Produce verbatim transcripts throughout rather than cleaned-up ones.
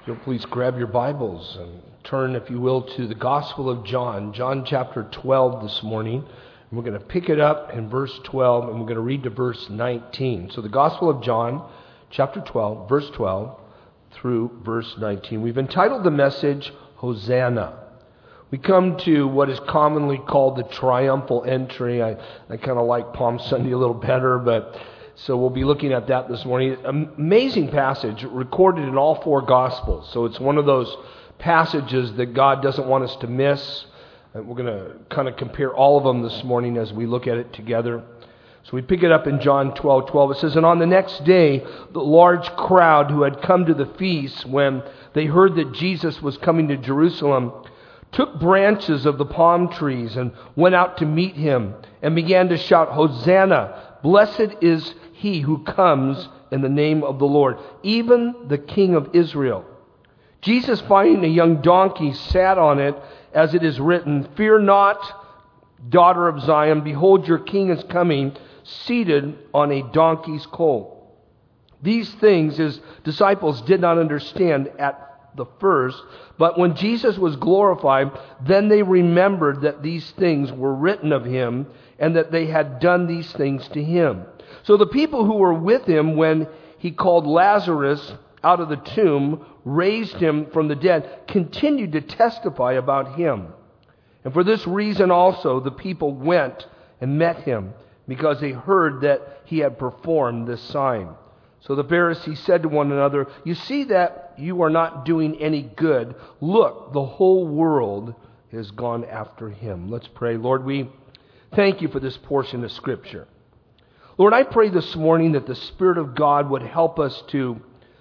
If you'll please grab your Bibles and turn, if you will, to the Gospel of John, John chapter twelve this morning. And we're going to pick it up in verse twelve, and we're going to read to verse nineteen. So the Gospel of John, chapter twelve, verse twelve through verse nineteen. We've entitled the message, Hosanna. We come to what is commonly called the triumphal entry. I, I kind of like Palm Sunday a little better, but so we'll be looking at that this morning. Amazing passage recorded in all four Gospels. So it's one of those passages that God doesn't want us to miss. And we're going to kind of compare all of them this morning as we look at it together. So we pick it up in John twelve twelve. It says, "And on the next day, the large crowd who had come to the feast, when they heard that Jesus was coming to Jerusalem, took branches of the palm trees and went out to meet him and began to shout, 'Hosanna! Blessed is he who comes in the name of the Lord, even the King of Israel.' Jesus, finding a young donkey, sat on it, as it is written, 'Fear not, daughter of Zion, behold, your king is coming, seated on a donkey's colt.' These things his disciples did not understand at the first, but when Jesus was glorified, then they remembered that these things were written of him, and that they had done these things to him. So the people who were with him when he called Lazarus out of the tomb, raised him from the dead, continued to testify about him. And for this reason also the people went and met him, because they heard that he had performed this sign. So the Pharisees said to one another, 'You see that you are not doing any good. Look, the whole world has gone after him.'" Let's pray. Lord, we thank you for this portion of Scripture. Lord, I pray this morning that the Spirit of God would help us to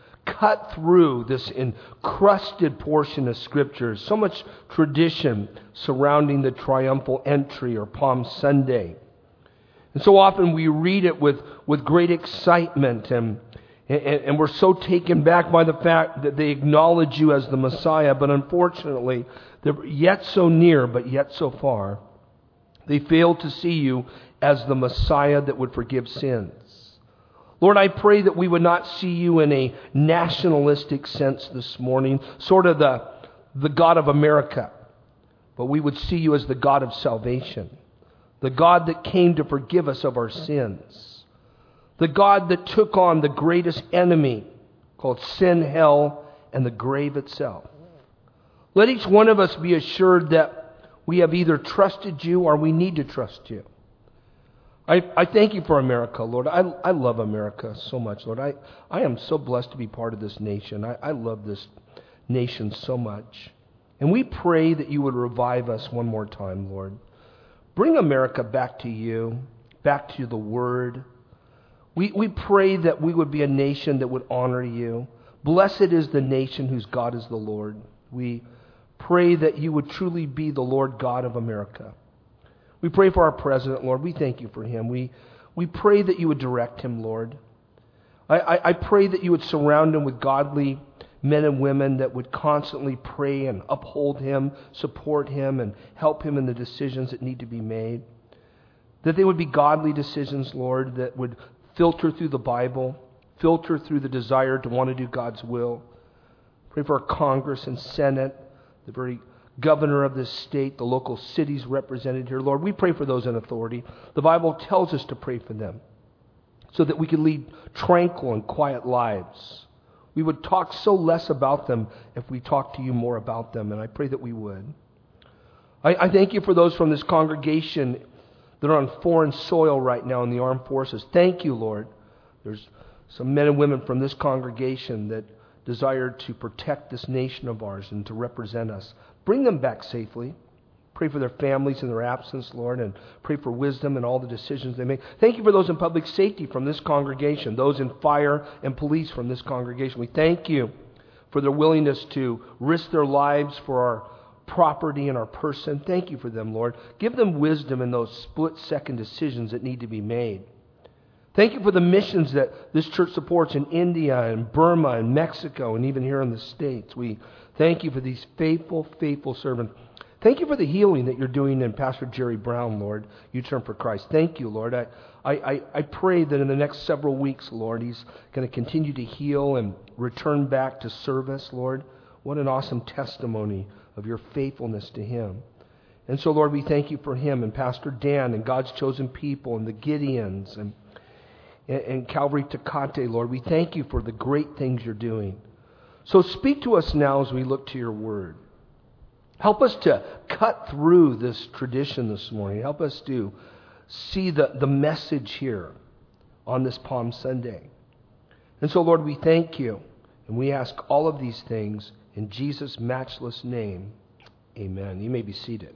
cut through this encrusted portion of Scripture. So much tradition surrounding the triumphal entry or Palm Sunday. And so often we read it with, with great excitement, and, and, and we're so taken back by the fact that they acknowledge you as the Messiah, but unfortunately, they're yet so near, but yet so far. They fail to see you as the Messiah that would forgive sins. Lord, I pray that we would not see you in a nationalistic sense this morning, sort of the, the God of America, but we would see you as the God of salvation, the God that came to forgive us of our sins, the God that took on the greatest enemy called sin, hell, and the grave itself. Let each one of us be assured that we have either trusted you or we need to trust you. I, I thank you for America, Lord. I, I love America so much, Lord. I, I am so blessed to be part of this nation. I, I love this nation so much. And we pray that you would revive us one more time, Lord. Bring America back to you, back to the Word. We, we pray that we would be a nation that would honor you. Blessed is the nation whose God is the Lord. We pray that you would truly be the Lord God of America. We pray for our president, Lord. We thank you for him. We, we pray that you would direct him, Lord. I, I, I pray that you would surround him with godly men and women that would constantly pray and uphold him, support him, and help him in the decisions that need to be made. That they would be godly decisions, Lord, that would filter through the Bible, filter through the desire to want to do God's will. Pray for our Congress and Senate, the very governor of this state, the local cities represented here. Lord, we pray for those in authority. The Bible tells us to pray for them so that we can lead tranquil and quiet lives. We would talk so less about them if we talked to you more about them, and I pray that we would. I, I thank you for those from this congregation that are on foreign soil right now in the armed forces. Thank you, Lord. There's some men and women from this congregation that desire to protect this nation of ours and to represent us. Bring them back safely. Pray for their families in their absence, Lord, and pray for wisdom in all the decisions they make. Thank you for those in public safety from this congregation, those in fire and police from this congregation. We thank you for their willingness to risk their lives for our property and our person. Thank you for them, Lord. Give them wisdom in those split-second decisions that need to be made. Thank you for the missions that this church supports in India and Burma and Mexico and even here in the States. We thank you for these faithful, faithful servants. Thank you for the healing that you're doing in Pastor Jerry Brown, Lord. You Turn for Christ. Thank you, Lord. I, I, I pray that in the next several weeks, Lord, he's going to continue to heal and return back to service, Lord. What an awesome testimony of your faithfulness to him. And so, Lord, we thank you for him and Pastor Dan and God's chosen people and the Gideons and, and, and Calvary Tecate, Lord. We thank you for the great things you're doing. So speak to us now as we look to your word. Help us to cut through this tradition this morning. Help us to see the, the message here on this Palm Sunday. And so, Lord, we thank you. And we ask all of these things in Jesus' matchless name. Amen. You may be seated.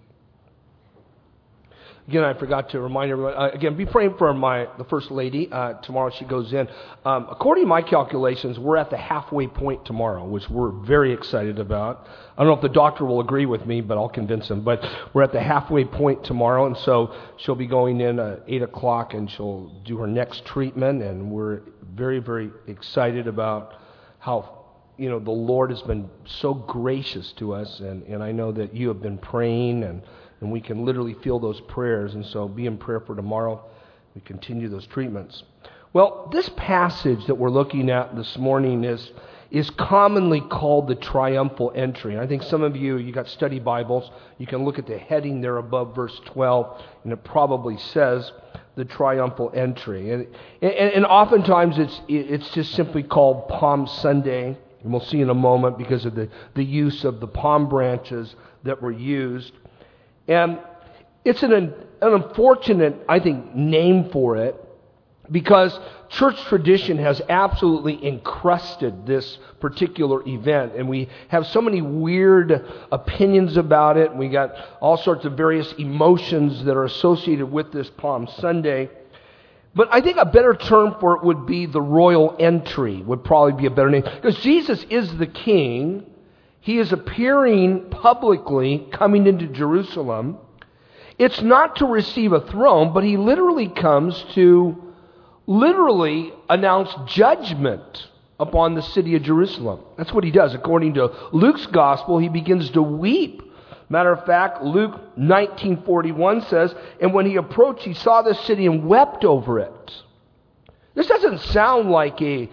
Again, I forgot to remind everyone, uh, again, be praying for my the First Lady. Uh, tomorrow she goes in. Um, according to my calculations, we're at the halfway point tomorrow, which we're very excited about. I don't know if the doctor will agree with me, but I'll convince him. But we're at the halfway point tomorrow, and so she'll be going in at eight o'clock, and she'll do her next treatment, and we're very, very excited about how, you know, the Lord has been so gracious to us, and, and I know that you have been praying, and And we can literally feel those prayers. And so be in prayer for tomorrow. We continue those treatments. Well, this passage that we're looking at this morning is, is commonly called the triumphal entry. And I think some of you, you got study Bibles. You can look at the heading there above verse twelve. And it probably says the triumphal entry. And, and, and oftentimes it's, it's just simply called Palm Sunday. And we'll see in a moment because of the, the use of the palm branches that were used. And it's an, an unfortunate, I think, name for it because church tradition has absolutely encrusted this particular event. And we have so many weird opinions about it. We got all sorts of various emotions that are associated with this Palm Sunday. But I think a better term for it would be the royal entry, would probably be a better name. Because Jesus is the king. He is appearing publicly, coming into Jerusalem. It's not to receive a throne, but he literally comes to literally announce judgment upon the city of Jerusalem. That's what he does. According to Luke's gospel, he begins to weep. Matter of fact, Luke nineteen forty-one says, and when he approached, he saw the city and wept over it. This doesn't sound like a,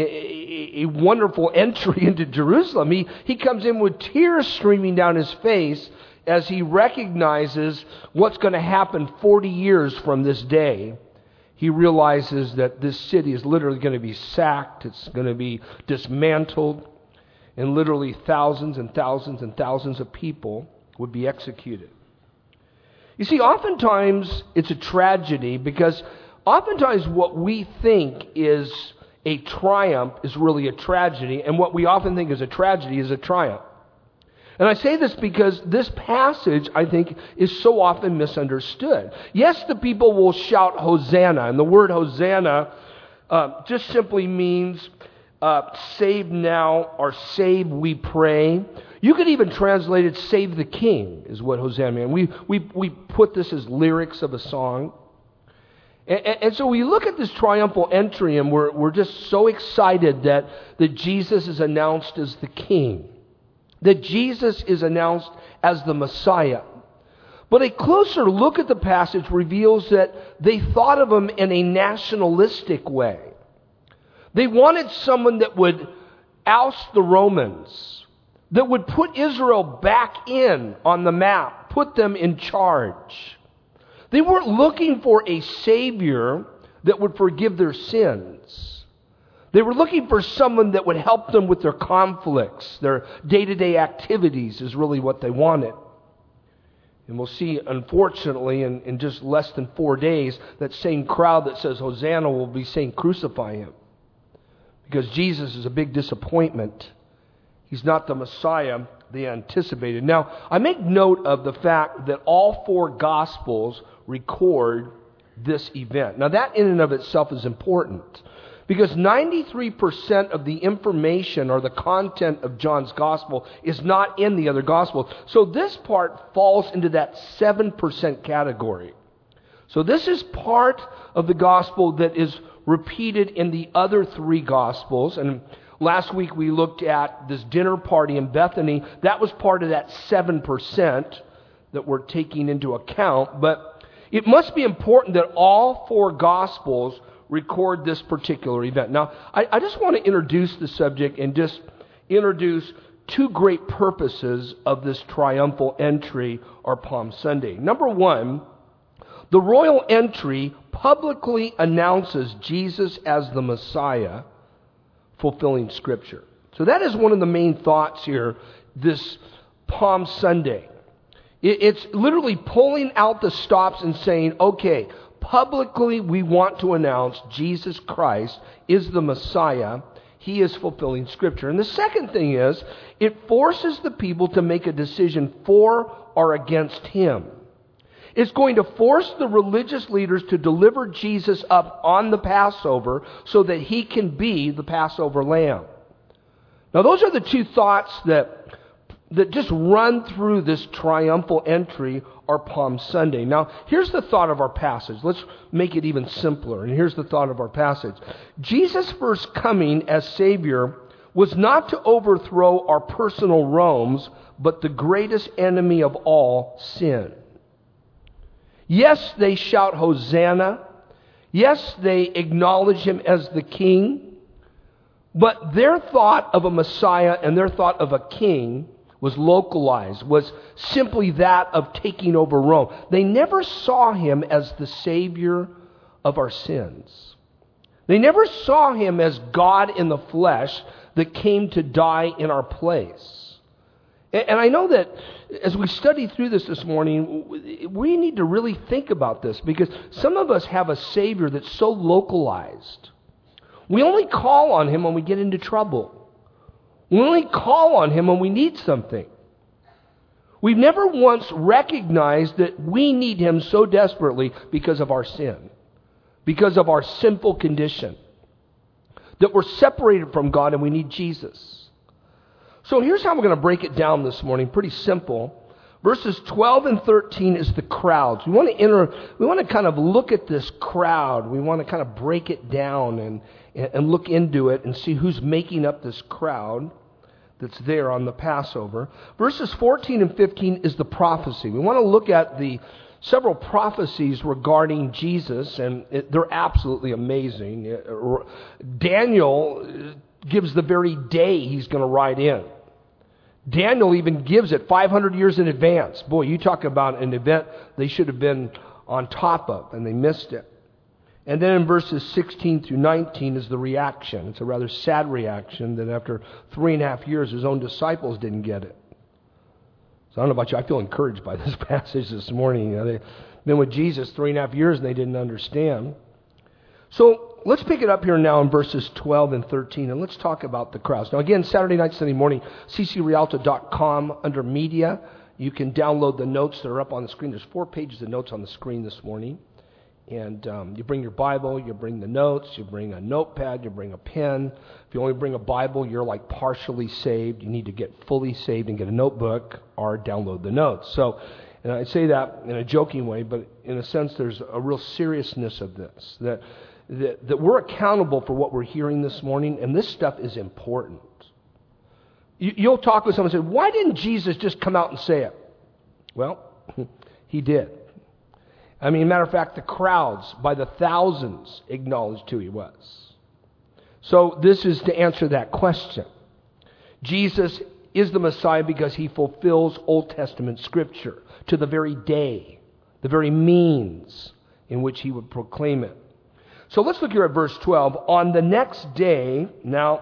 a, a wonderful entry into Jerusalem. He, he comes in with tears streaming down his face as he recognizes what's going to happen forty years from this day. He realizes that this city is literally going to be sacked. It's going to be dismantled. And literally thousands and thousands and thousands of people would be executed. You see, oftentimes it's a tragedy because oftentimes what we think is a triumph is really a tragedy, and what we often think is a tragedy is a triumph. And I say this because this passage, I think, is so often misunderstood. Yes, the people will shout Hosanna, and the word Hosanna uh, just simply means uh, save now or save we pray. You could even translate it, save the king, is what Hosanna means. We, we, we put this as lyrics of a song. And, and, and so we look at this triumphal entry and we're, we're just so excited that, that Jesus is announced as the king. That Jesus is announced as the Messiah. But a closer look at the passage reveals that they thought of him in a nationalistic way. They wanted someone that would oust the Romans, that would put Israel back in on the map, put them in charge. They weren't looking for a Savior that would forgive their sins. They were looking for someone that would help them with their conflicts, their day-to-day activities is really what they wanted. And we'll see, unfortunately, in, in just less than four days, that same crowd that says Hosanna will be saying crucify him. Because Jesus is a big disappointment. He's not the Messiah they anticipated. Now, I make note of the fact that all four Gospels record this event. Now, that in and of itself is important. Because ninety-three percent of the information or the content of John's Gospel is not in the other Gospels. So this part falls into that seven percent category. So this is part of the Gospel that is repeated in the other three Gospels. And last week we looked at this dinner party in Bethany. That was part of that seven percent. that we're taking into account, but it must be important that all four Gospels record this particular event. Now, I, I just want to introduce the subject and just introduce two great purposes of this triumphal entry or Palm Sunday. Number one, the royal entry publicly announces Jesus as the Messiah, fulfilling Scripture. So that is one of the main thoughts here, this Palm Sunday. It, it's literally pulling out the stops and saying, okay, publicly we want to announce Jesus Christ is the Messiah. He is fulfilling Scripture. And the second thing is, it forces the people to make a decision for or against Him. It's going to force the religious leaders to deliver Jesus up on the Passover so that He can be the Passover lamb. Now those are the two thoughts that, that just run through this triumphal entry or Palm Sunday. Now here's the thought of our passage. Let's make it even simpler. And here's the thought of our passage. Jesus' first coming as Savior was not to overthrow our personal Romes, but the greatest enemy of all, sin. Yes, they shout Hosanna. Yes, they acknowledge Him as the King. But their thought of a Messiah and their thought of a king was localized, was simply that of taking over Rome. They never saw Him as the Savior of our sins. They never saw Him as God in the flesh that came to die in our place. And I know that as we study through this this morning, we need to really think about this, because some of us have a Savior that's so localized. We only call on Him when we get into trouble. We only call on Him when we need something. We've never once recognized that we need Him so desperately because of our sin, because of our sinful condition, that we're separated from God and we need Jesus. So here's how we're going to break it down this morning. Pretty simple. Verses twelve and thirteen is the crowds. We want to enter, we want to kind of look at this crowd. We want to kind of break it down and, and look into it and see who's making up this crowd that's there on the Passover. Verses fourteen and fifteen is the prophecy. We want to look at the several prophecies regarding Jesus, and it, they're absolutely amazing. Daniel gives the very day He's going to ride in. Daniel even gives it five hundred years in advance. Boy, you talk about an event they should have been on top of, and they missed it. And then in verses sixteen through nineteen is the reaction. It's a rather sad reaction that after three and a half years, His own disciples didn't get it. So I don't know about you, I feel encouraged by this passage this morning. You know, they've been with Jesus three and a half years and they didn't understand. So let's pick it up here now in verses twelve and thirteen, and let's talk about the crowds. Now again, Saturday night, Sunday morning, c c rialto dot com under media. You can download the notes that are up on the screen. There's four pages of notes on the screen this morning. And um, you bring your Bible, you bring the notes, you bring a notepad, you bring a pen. If you only bring a Bible, you're like partially saved. You need to get fully saved and get a notebook or download the notes. So, and I say that in a joking way, but in a sense there's a real seriousness of this. That, that, that we're accountable for what we're hearing this morning, and this stuff is important. You, you'll talk with someone and say, why didn't Jesus just come out and say it? Well, He did. I mean, matter of fact, the crowds by the thousands acknowledged who He was. So this is to answer that question. Jesus is the Messiah because He fulfills Old Testament Scripture to the very day, the very means in which He would proclaim it. So let's look here at verse twelve. On the next day, now,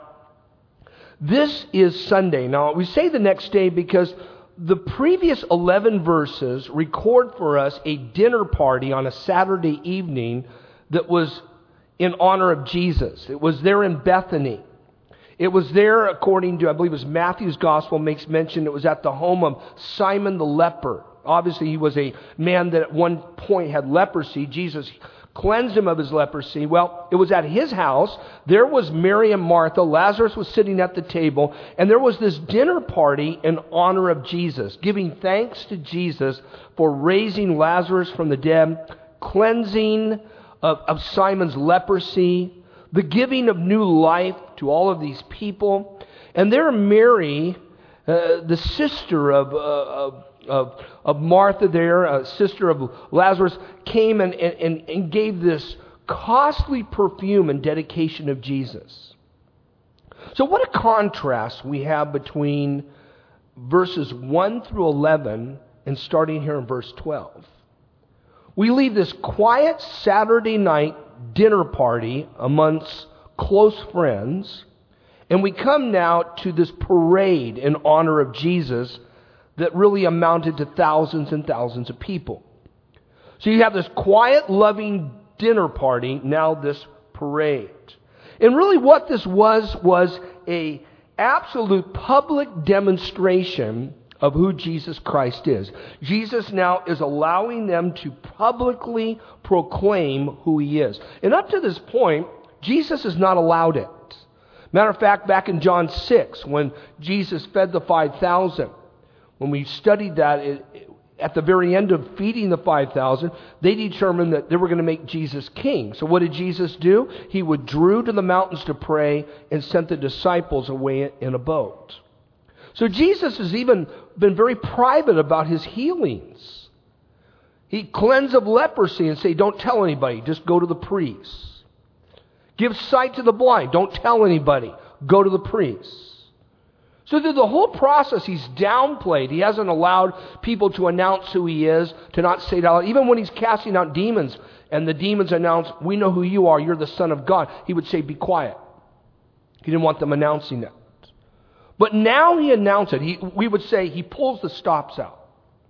this is Sunday. Now, we say the next day because the previous eleven verses record for us a dinner party on a Saturday evening that was in honor of Jesus. It was there in Bethany. It was there, according to, I believe it was Matthew's Gospel makes mention, it was at the home of Simon the leper. Obviously, he was a man that at one point had leprosy. Jesus cleansed him of his leprosy. Well, it was at his house. There was Mary and Martha. Lazarus was sitting at the table. And there was this dinner party in honor of Jesus, giving thanks to Jesus for raising Lazarus from the dead, cleansing of, of Simon's leprosy, the giving of new life to all of these people. And there Mary, uh, the sister of, uh, of of, of Martha there, a sister of Lazarus, came and, and, and gave this costly perfume in dedication of Jesus. So what a contrast we have between verses one through eleven and starting here in verse twelve. We leave this quiet Saturday night dinner party amongst close friends, and we come now to this parade in honor of Jesus that really amounted to thousands and thousands of people. So you have this quiet, loving dinner party, now this parade. And really what this was, was a absolute public demonstration of who Jesus Christ is. Jesus now is allowing them to publicly proclaim who He is. And up to this point, Jesus has not allowed it. Matter of fact, back in John six, when Jesus fed the five thousand, when we studied that, it, at the very end of feeding the five thousand, they determined that they were going to make Jesus king. So what did Jesus do? He withdrew to the mountains to pray and sent the disciples away in a boat. So Jesus has even been very private about His healings. He cleansed of leprosy and say, don't tell anybody, just go to the priests. Give sight to the blind, don't tell anybody, go to the priests. So through the whole process, He's downplayed. He hasn't allowed people to announce who He is, to not say it out loud. Even when He's casting out demons, and the demons announce, we know who you are, you're the Son of God, He would say, be quiet. He didn't want them announcing that. But now He announced it. He, we would say He pulls the stops out.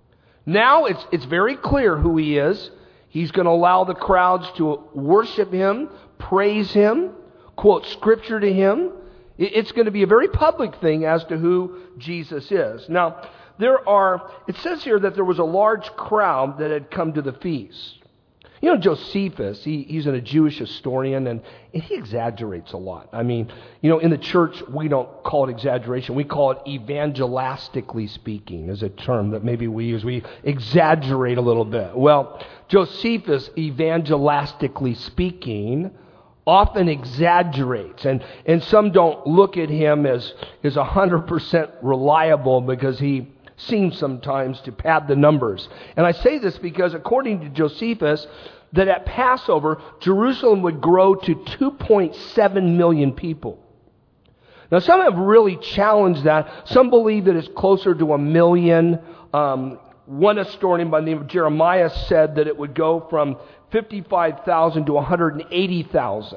Now it's, it's very clear who He is. He's going to allow the crowds to worship Him, praise Him, quote Scripture to Him. It's going to be a very public thing as to who Jesus is. Now, there are, it says here that there was a large crowd that had come to the feast. You know, Josephus, he, he's a Jewish historian, and, and he exaggerates a lot. I mean, you know, in the church, we don't call it exaggeration. We call it evangelistically speaking, is a term that maybe we use. We exaggerate a little bit. Well, Josephus, evangelistically speaking, often exaggerates, and, and some don't look at him as, as one hundred percent reliable because he seems sometimes to pad the numbers. And I say this because according to Josephus, that at Passover, Jerusalem would grow to two point seven million people. Now some have really challenged that. Some believe that it's closer to a million. Um, one historian by the name of Jeremiah said that it would go from fifty-five thousand to one hundred eighty thousand.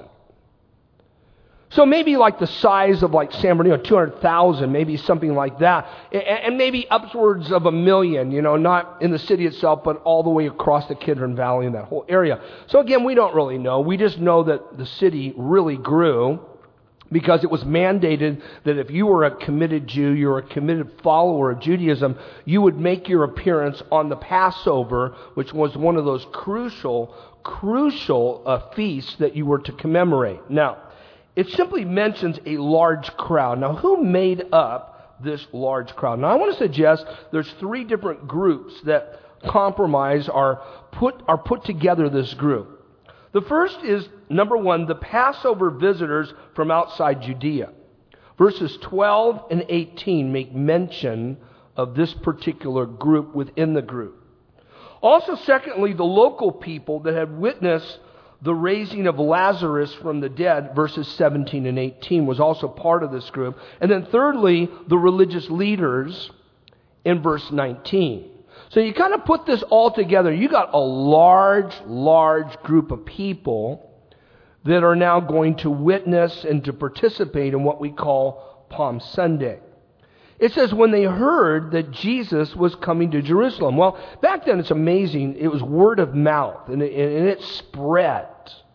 So maybe like the size of like San Bernardino, two hundred thousand, maybe something like that. And maybe upwards of a million, you know, not in the city itself, but all the way across the Kidron Valley and that whole area. So again, we don't really know. We just know that the city really grew because it was mandated that if you were a committed Jew, you were a committed follower of Judaism, you would make your appearance on the Passover, which was one of those crucial, crucial uh, feasts that you were to commemorate. Now, it simply mentions a large crowd. Now, who made up this large crowd? Now, I want to suggest there's three different groups that compromise are put are put together this group. The first is, number one, the Passover visitors from outside Judea. Verses twelve and eighteen make mention of this particular group within the group. Also, secondly, the local people that had witnessed the raising of Lazarus from the dead, verses seventeen and eighteen, was also part of this group. And then thirdly, the religious leaders in verse nineteen. So you kind of put this all together. You got a large, large group of people that are now going to witness and to participate in what we call Palm Sunday. It says, when they heard that Jesus was coming to Jerusalem. Well, back then it's amazing. It was word of mouth, and it, and it spread.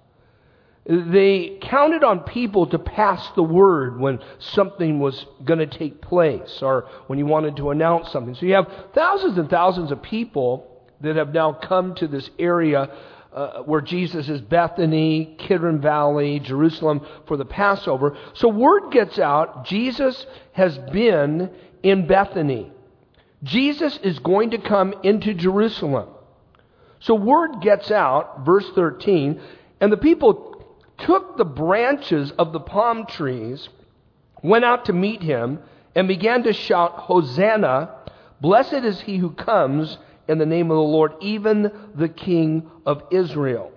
They counted on people to pass the word when something was going to take place or when you wanted to announce something. So you have thousands and thousands of people that have now come to this area uh, where Jesus is, Bethany, Kidron Valley, Jerusalem, for the Passover. So word gets out, Jesus has been in Bethany. Jesus is going to come into Jerusalem. So word gets out, verse thirteen, and the people took the branches of the palm trees, went out to meet him, and began to shout, Hosanna, Blessed is he who comes in the name of the Lord, even the King of Israel.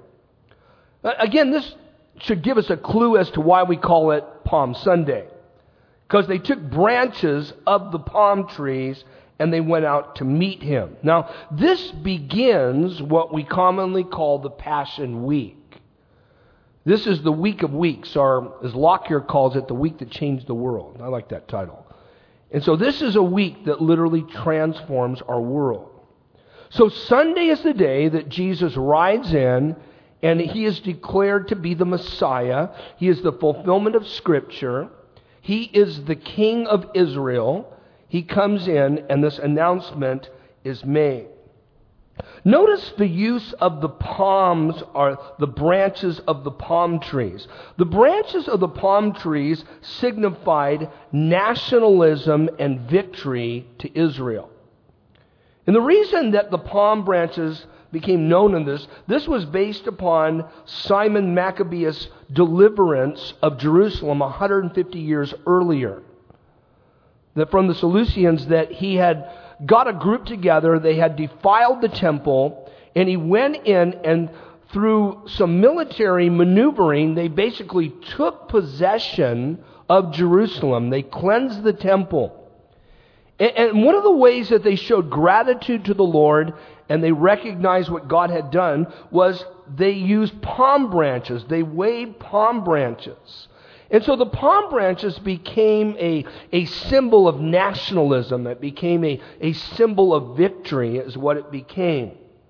Again, this should give us a clue as to why we call it Palm Sunday. Because they took branches of the palm trees and they went out to meet him. Now, this begins what we commonly call the Passion Week. This is the week of weeks, or as Lockyer calls it, the week that changed the world. I like that title. And so this is a week that literally transforms our world. So Sunday is the day that Jesus rides in, and he is declared to be the Messiah. He is the fulfillment of Scripture. He is the King of Israel. He comes in, and this announcement is made. Notice the use of the palms, or the branches of the palm trees. The branches of the palm trees signified nationalism and victory to Israel. And the reason that the palm branches became known in this, this was based upon Simon Maccabeus' deliverance of Jerusalem one hundred fifty years earlier. That from the Seleucians, that he had got a group together, they had defiled the temple, and he went in and through some military maneuvering, they basically took possession of Jerusalem. They cleansed the temple. And one of the ways that they showed gratitude to the Lord and they recognized what God had done was they used palm branches. They waved palm branches. And so the palm branches became a, a symbol of nationalism. It became a, a symbol of victory is what it became.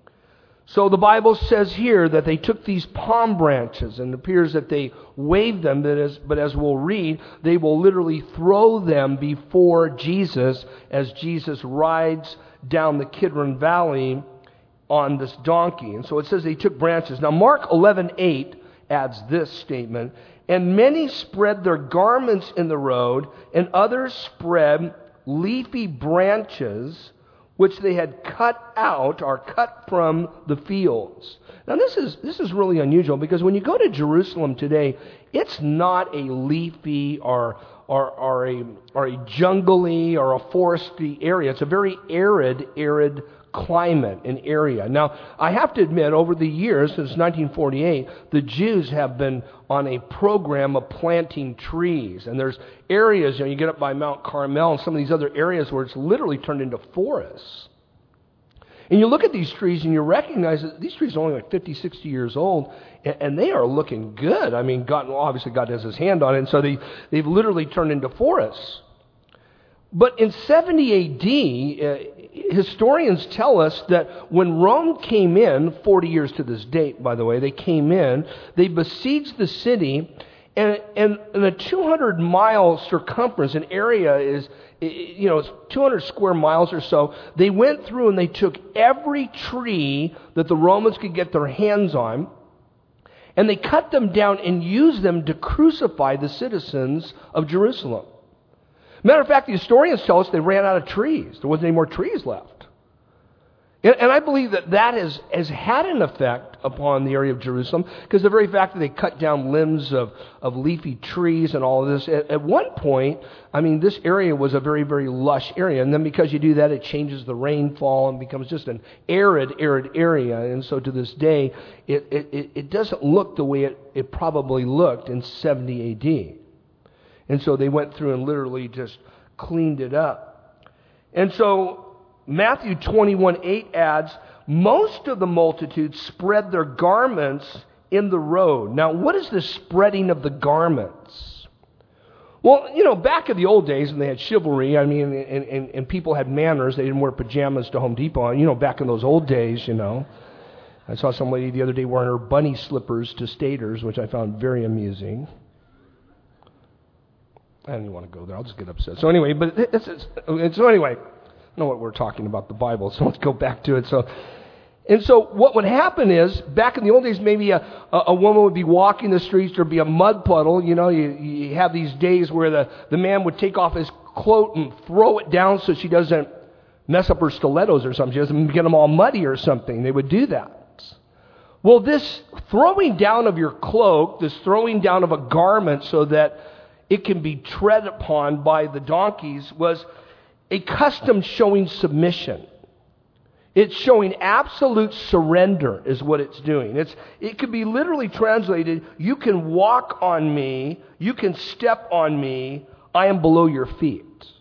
So the Bible says here that they took these palm branches, and it appears that they waved them, but as, but as we'll read, they will literally throw them before Jesus as Jesus rides down the Kidron Valley on this donkey. And so it says they took branches. Now Mark eleven eight adds this statement, and many spread their garments in the road, and others spread leafy branches which they had cut out or cut from the fields. Now this is this is really unusual, because when you go to Jerusalem today, it's not a leafy or or, or a or a jungly or a foresty area. It's a very arid, arid climate and area. Now, I have to admit, over the years, since nineteen forty-eight, the Jews have been on a program of planting trees. And there's areas, you know, you get up by Mount Carmel and some of these other areas where it's literally turned into forests. And you look at these trees and you recognize that these trees are only like fifty, sixty years old, and they are looking good. I mean, God, obviously God has his hand on it, and so they, they've literally turned into forests. But in seventy A D, uh, historians tell us that when Rome came in, forty years to this date, by the way, they came in, they besieged the city, and, and in a two hundred mile circumference, an area is, you know, it's two hundred square miles or so. They went through and they took every tree that the Romans could get their hands on, and they cut them down and used them to crucify the citizens of Jerusalem. Matter of fact, the historians tell us they ran out of trees. There wasn't any more trees left. And, and I believe that that has, has had an effect upon the area of Jerusalem, because the very fact that they cut down limbs of, of leafy trees and all of this, at, at one point, I mean, this area was a very, very lush area. And then because you do that, it changes the rainfall and becomes just an arid, arid area. And so to this day, it, it, it doesn't look the way it, it probably looked in seventy A D. And so they went through and literally just cleaned it up. And so Matthew twenty-one eight adds, most of the multitude spread their garments in the road. Now, what is the spreading of the garments? Well, you know, back in the old days when they had chivalry, I mean, and, and, and people had manners, they didn't wear pajamas to Home Depot. You know, back in those old days, you know. I saw some lady the other day wearing her bunny slippers to Staters, which I found very amusing. I didn't want to go there. I'll just get upset. So anyway, but it's, it's, it's, so anyway, I know what we're talking about, the Bible, so let's go back to it. So, and so what would happen is, back in the old days, maybe a, a, a woman would be walking the streets, there'd be a mud puddle. You know, you, you have these days where the, the man would take off his coat and throw it down so she doesn't mess up her stilettos or something. She doesn't get them all muddy or something. They would do that. Well, this throwing down of your cloak, this throwing down of a garment so that it can be tread upon by the donkeys, was a custom showing submission. It's showing absolute surrender is what it's doing. It's, it could be literally translated, you can walk on me, you can step on me, I am below your feet.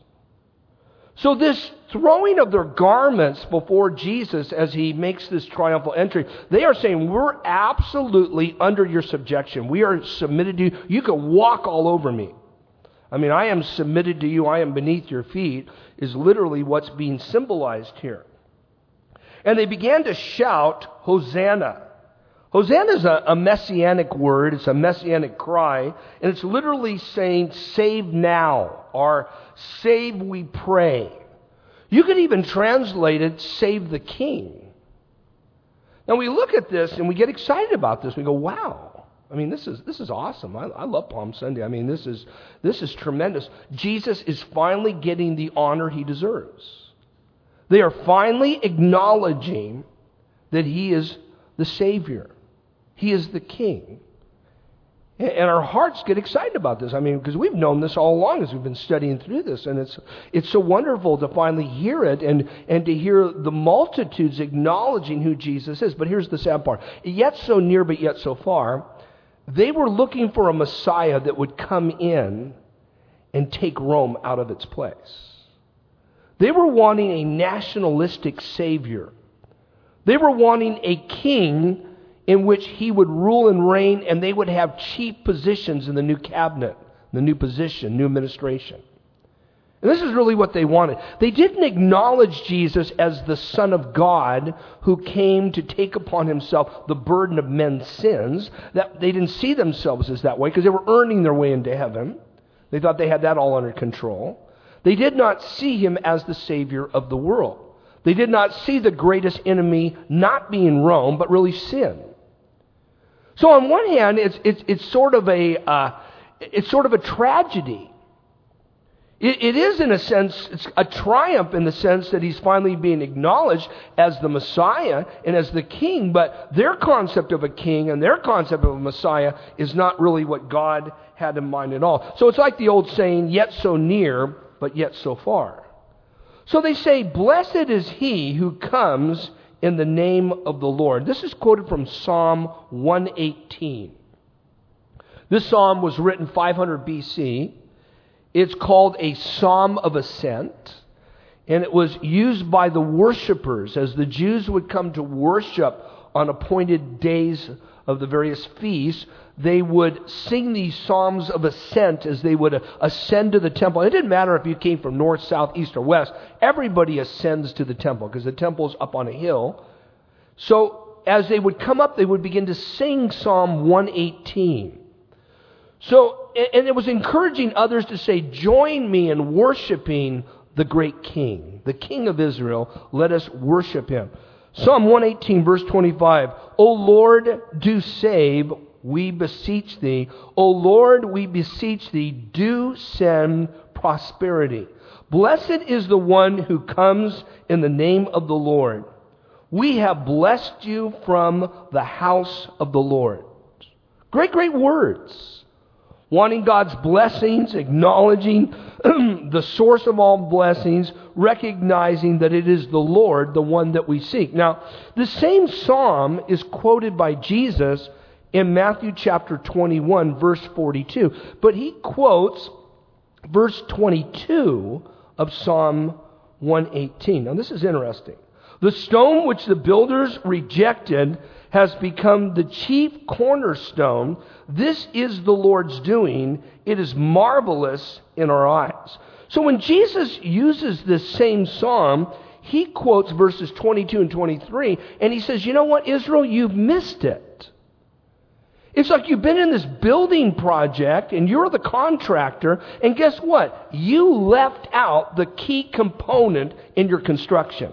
So this throwing of their garments before Jesus as he makes this triumphal entry, they are saying, we're absolutely under your subjection. We are submitted to you. You can walk all over me. I mean, I am submitted to you, I am beneath your feet, is literally what's being symbolized here. And they began to shout, Hosanna. Hosanna is a, a messianic word. It's a messianic cry. And it's literally saying, save now, or save we pray. You could even translate it, save the king. Now we look at this and we get excited about this. We go, wow. I mean, this is this is awesome. I, I love Palm Sunday. I mean, this is this is tremendous. Jesus is finally getting the honor he deserves. They are finally acknowledging that he is the Savior. He is the King. And our hearts get excited about this. I mean, because we've known this all along as we've been studying through this. And it's it's so wonderful to finally hear it and, and to hear the multitudes acknowledging who Jesus is. But here's the sad part. Yet so near, but yet so far. They were looking for a Messiah that would come in and take Rome out of its place. They were wanting a nationalistic Savior. They were wanting a king in which he would rule and reign, and they would have chief positions in the new cabinet, the new position, new administration. And this is really what they wanted. They didn't acknowledge Jesus as the Son of God who came to take upon himself the burden of men's sins. That they didn't see themselves as that way because they were earning their way into heaven. They thought they had that all under control. They did not see him as the Savior of the world. They did not see the greatest enemy not being Rome, but really sin. So on one hand, it's it's it's sort of a uh, it's sort of a tragedy. It, it is, in a sense, it's a triumph in the sense that he's finally being acknowledged as the Messiah and as the King. But their concept of a king and their concept of a Messiah is not really what God had in mind at all. So it's like the old saying, "Yet so near, but yet so far." So they say, "Blessed is he who comes in the name of the Lord." This is quoted from Psalm one eighteen. This psalm was written five hundred B C. It's called a psalm of ascent, and it was used by the worshipers as the Jews would come to worship on appointed days of the various feasts. They would sing these psalms of ascent as they would ascend to the temple. It didn't matter if you came from north, south, east, or west. Everybody ascends to the temple because the temple is up on a hill. So as they would come up, they would begin to sing Psalm one eighteen. So, and it was encouraging others to say, join me in worshiping the great King, the King of Israel. Let us worship him. Psalm one eighteen, verse twenty-five. O Lord, do save, we beseech thee. O Lord, we beseech thee, do send prosperity. Blessed is the one who comes in the name of the Lord. We have blessed you from the house of the Lord. Great, great words. Wanting God's blessings, acknowledging the source of all blessings, recognizing that it is the Lord, the one that we seek. Now, the same psalm is quoted by Jesus in Matthew chapter twenty-one, verse forty-two. But he quotes verse twenty-two of Psalm one eighteen. Now, this is interesting. The stone which the builders rejected has become the chief cornerstone. This is the Lord's doing. It is marvelous in our eyes. So when Jesus uses this same psalm, he quotes verses twenty-two and twenty-three, and he says, you know what, Israel, you've missed it. It's like you've been in this building project, and you're the contractor, and guess what? You left out the key component in your construction.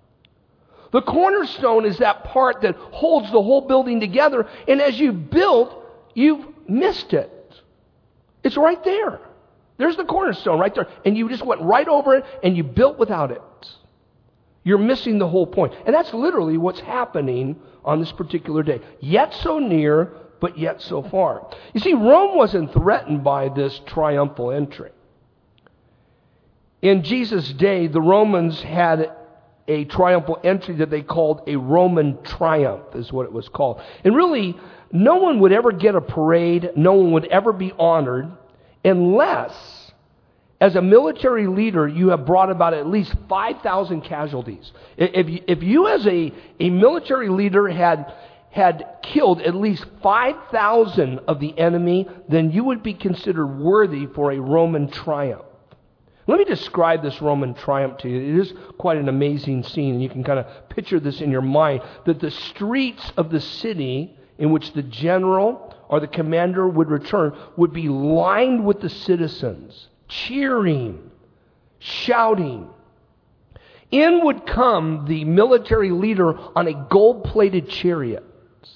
The cornerstone is that part that holds the whole building together. And as you built, you've missed it. It's right there. There's the cornerstone right there. And you just went right over it and you built without it. You're missing the whole point. And that's literally what's happening on this particular day. Yet so near, but yet so far. You see, Rome wasn't threatened by this triumphal entry. In Jesus' day, the Romans had a triumphal entry that they called a Roman triumph, is what it was called. And really, no one would ever get a parade, no one would ever be honored, unless, as a military leader, you have brought about at least five thousand casualties. If you, if you as a, a military leader had, had killed at least five thousand of the enemy, then you would be considered worthy for a Roman triumph. Let me describe this Roman triumph to you. It is quite an amazing scene, and you can kind of picture this in your mind, that the streets of the city in which the general or the commander would return would be lined with the citizens, cheering, shouting. In would come the military leader on a gold-plated chariot.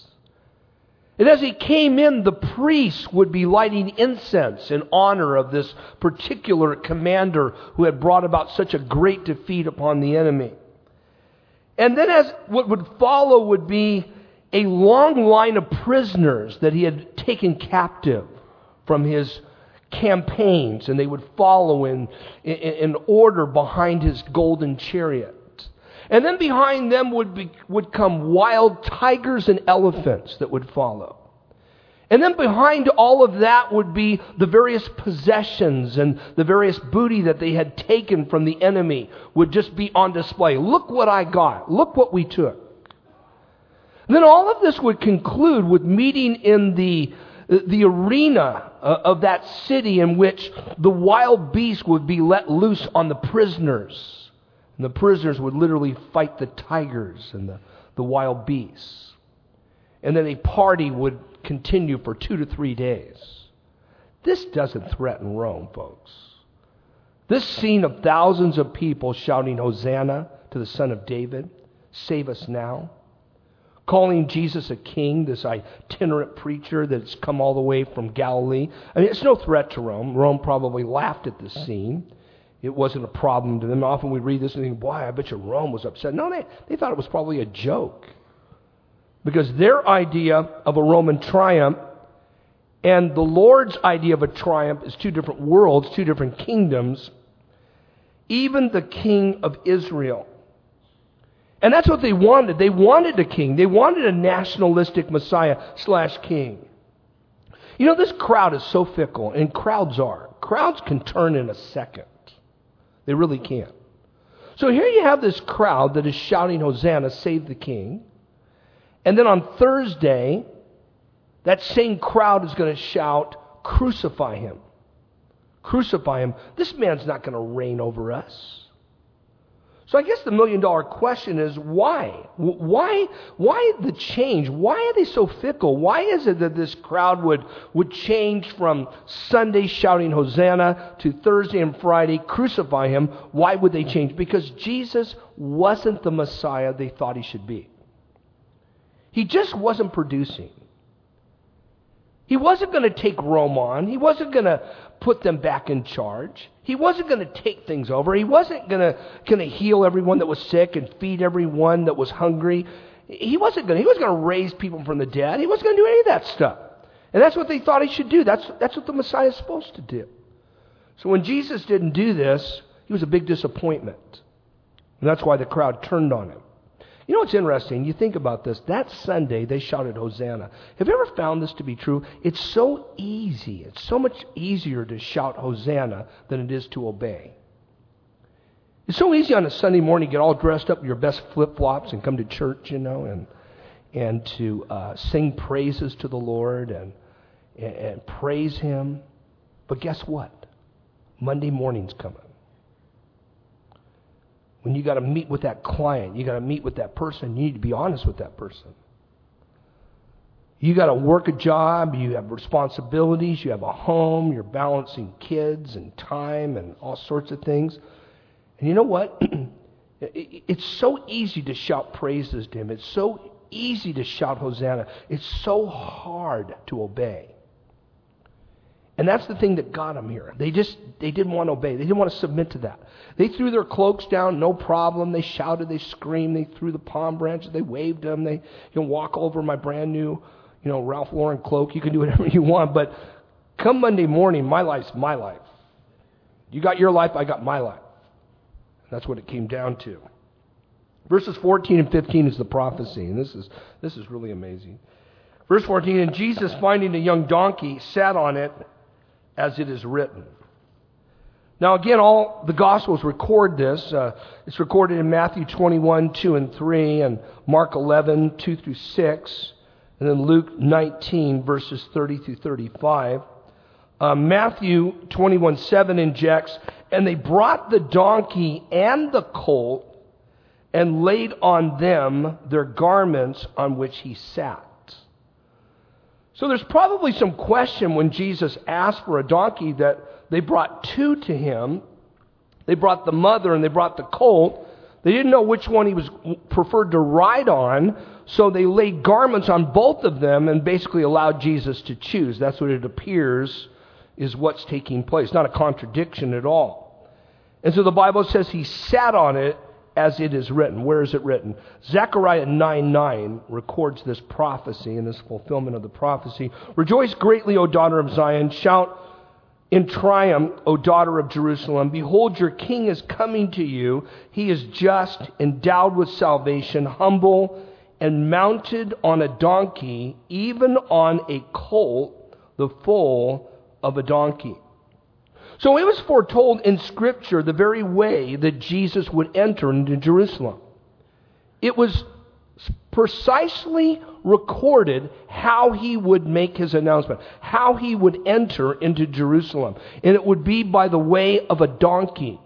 And as he came in, the priests would be lighting incense in honor of this particular commander who had brought about such a great defeat upon the enemy. And then as what would follow would be a long line of prisoners that he had taken captive from his campaigns, and they would follow in, in, in order behind his golden chariot. And then behind them would be, would come wild tigers and elephants that would follow. And then behind all of that would be the various possessions and the various booty that they had taken from the enemy would just be on display. Look what I got. Look what we took. And then all of this would conclude with meeting in the, the arena of that city in which the wild beasts would be let loose on the prisoners. And the prisoners would literally fight the tigers and the, the wild beasts. And then a party would continue for two to three days. This doesn't threaten Rome, folks. This scene of thousands of people shouting, Hosanna to the Son of David, save us now, calling Jesus a king, this itinerant preacher that's come all the way from Galilee. I mean, it's no threat to Rome. Rome probably laughed at this scene. It wasn't a problem to them. Often we read this and think, boy, I bet you Rome was upset. No, they, they thought it was probably a joke. Because their idea of a Roman triumph and the Lord's idea of a triumph is two different worlds, two different kingdoms. Even the king of Israel. And that's what they wanted. They wanted a king. They wanted a nationalistic Messiah slash king. You know, this crowd is so fickle, and crowds are. Crowds can turn in a second. They really can. So here you have this crowd that is shouting, Hosanna, save the king. And then on Thursday, that same crowd is going to shout, crucify him. Crucify him. This man's not going to reign over us. So I guess the million dollar question is why? Why why the change? Why are they so fickle? Why is it that this crowd would, would change from Sunday shouting Hosanna to Thursday and Friday crucify him? Why would they change? Because Jesus wasn't the Messiah they thought he should be. He just wasn't producing. He wasn't going to take Rome on. He wasn't going to put them back in charge. He wasn't going to take things over. He wasn't going to going to heal everyone that was sick and feed everyone that was hungry. He wasn't going to, he wasn't going to raise people from the dead. He wasn't going to do any of that stuff. And that's what they thought he should do. That's, that's what the Messiah is supposed to do. So when Jesus didn't do this, he was a big disappointment. And that's why the crowd turned on him. You know what's interesting? You think about this. That Sunday, they shouted Hosanna. Have you ever found this to be true? It's so easy. It's so much easier to shout Hosanna than it is to obey. It's so easy on a Sunday morning to get all dressed up in your best flip-flops and come to church, you know, and and to uh, sing praises to the Lord and, and, and praise Him. But guess what? Monday morning's coming. When you got to meet with that client, you got to meet with that person, you need to be honest with that person. You got to work a job, you have responsibilities, you have a home, you're balancing kids and time and all sorts of things. And you know what? It's so easy to shout praises to Him. It's so easy to shout Hosanna. It's so hard to obey. And that's the thing that got them here. They just, they didn't want to obey. They didn't want to submit to that. They threw their cloaks down, no problem. They shouted, they screamed, they threw the palm branches, they waved them. They, you can walk over my brand new, you know, Ralph Lauren cloak. You can do whatever you want. But come Monday morning, my life's my life. You got your life, I got my life. That's what it came down to. Verses fourteen and fifteen is the prophecy, and this is this is really amazing. Verse fourteen, and Jesus, finding a young donkey, sat on it, as it is written. Now again, all the Gospels record this. Uh, it's recorded in Matthew twenty-one, two and three, and Mark eleven, two through six, and then Luke nineteen, verses thirty through thirty-five. Uh, Matthew twenty-one, seven injects, and they brought the donkey and the colt and laid on them their garments on which he sat. So there's probably some question when Jesus asked for a donkey that they brought two to him. They brought the mother and they brought the colt. They didn't know which one he was preferred to ride on, so they laid garments on both of them and basically allowed Jesus to choose. That's what it appears is what's taking place. Not a contradiction at all. And so the Bible says he sat on it as it is written. Where is it written? Zechariah nine nine records this prophecy and this fulfillment of the prophecy. Rejoice greatly, O daughter of Zion. Shout in triumph, O daughter of Jerusalem. Behold, your king is coming to you. He is just, endowed with salvation, humble, and mounted on a donkey, even on a colt, the foal of a donkey. So it was foretold in Scripture the very way that Jesus would enter into Jerusalem. It was precisely recorded how he would make his announcement, how he would enter into Jerusalem. And it would be by the way of a donkey.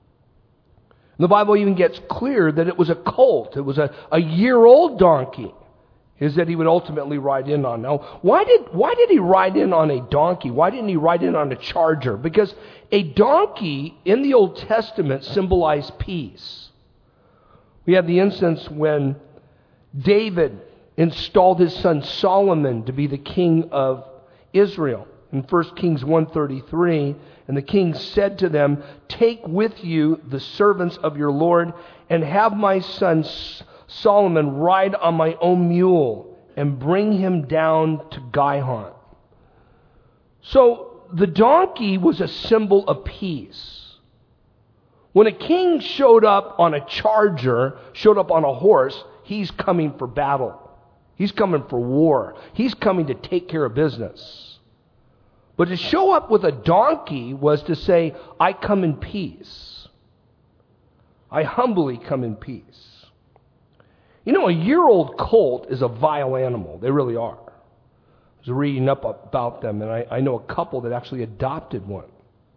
The Bible even gets clear that it was a colt. It was a, a year-old donkey. Is that he would ultimately ride in on. Now, why did why did he ride in on a donkey? Why didn't he ride in on a charger? Because a donkey in the Old Testament symbolized peace. We have the instance when David installed his son Solomon to be the king of Israel. In First Kings one thirty-three, and the king said to them, "Take with you the servants of your Lord, and have my son Solomon ride on my own mule and bring him down to Gihon." So the donkey was a symbol of peace. When a king showed up on a charger, showed up on a horse, he's coming for battle. He's coming for war. He's coming to take care of business. But to show up with a donkey was to say, I come in peace. I humbly come in peace. You know, a year-old colt is a vile animal. They really are. I was reading up about them, and I, I know a couple that actually adopted one.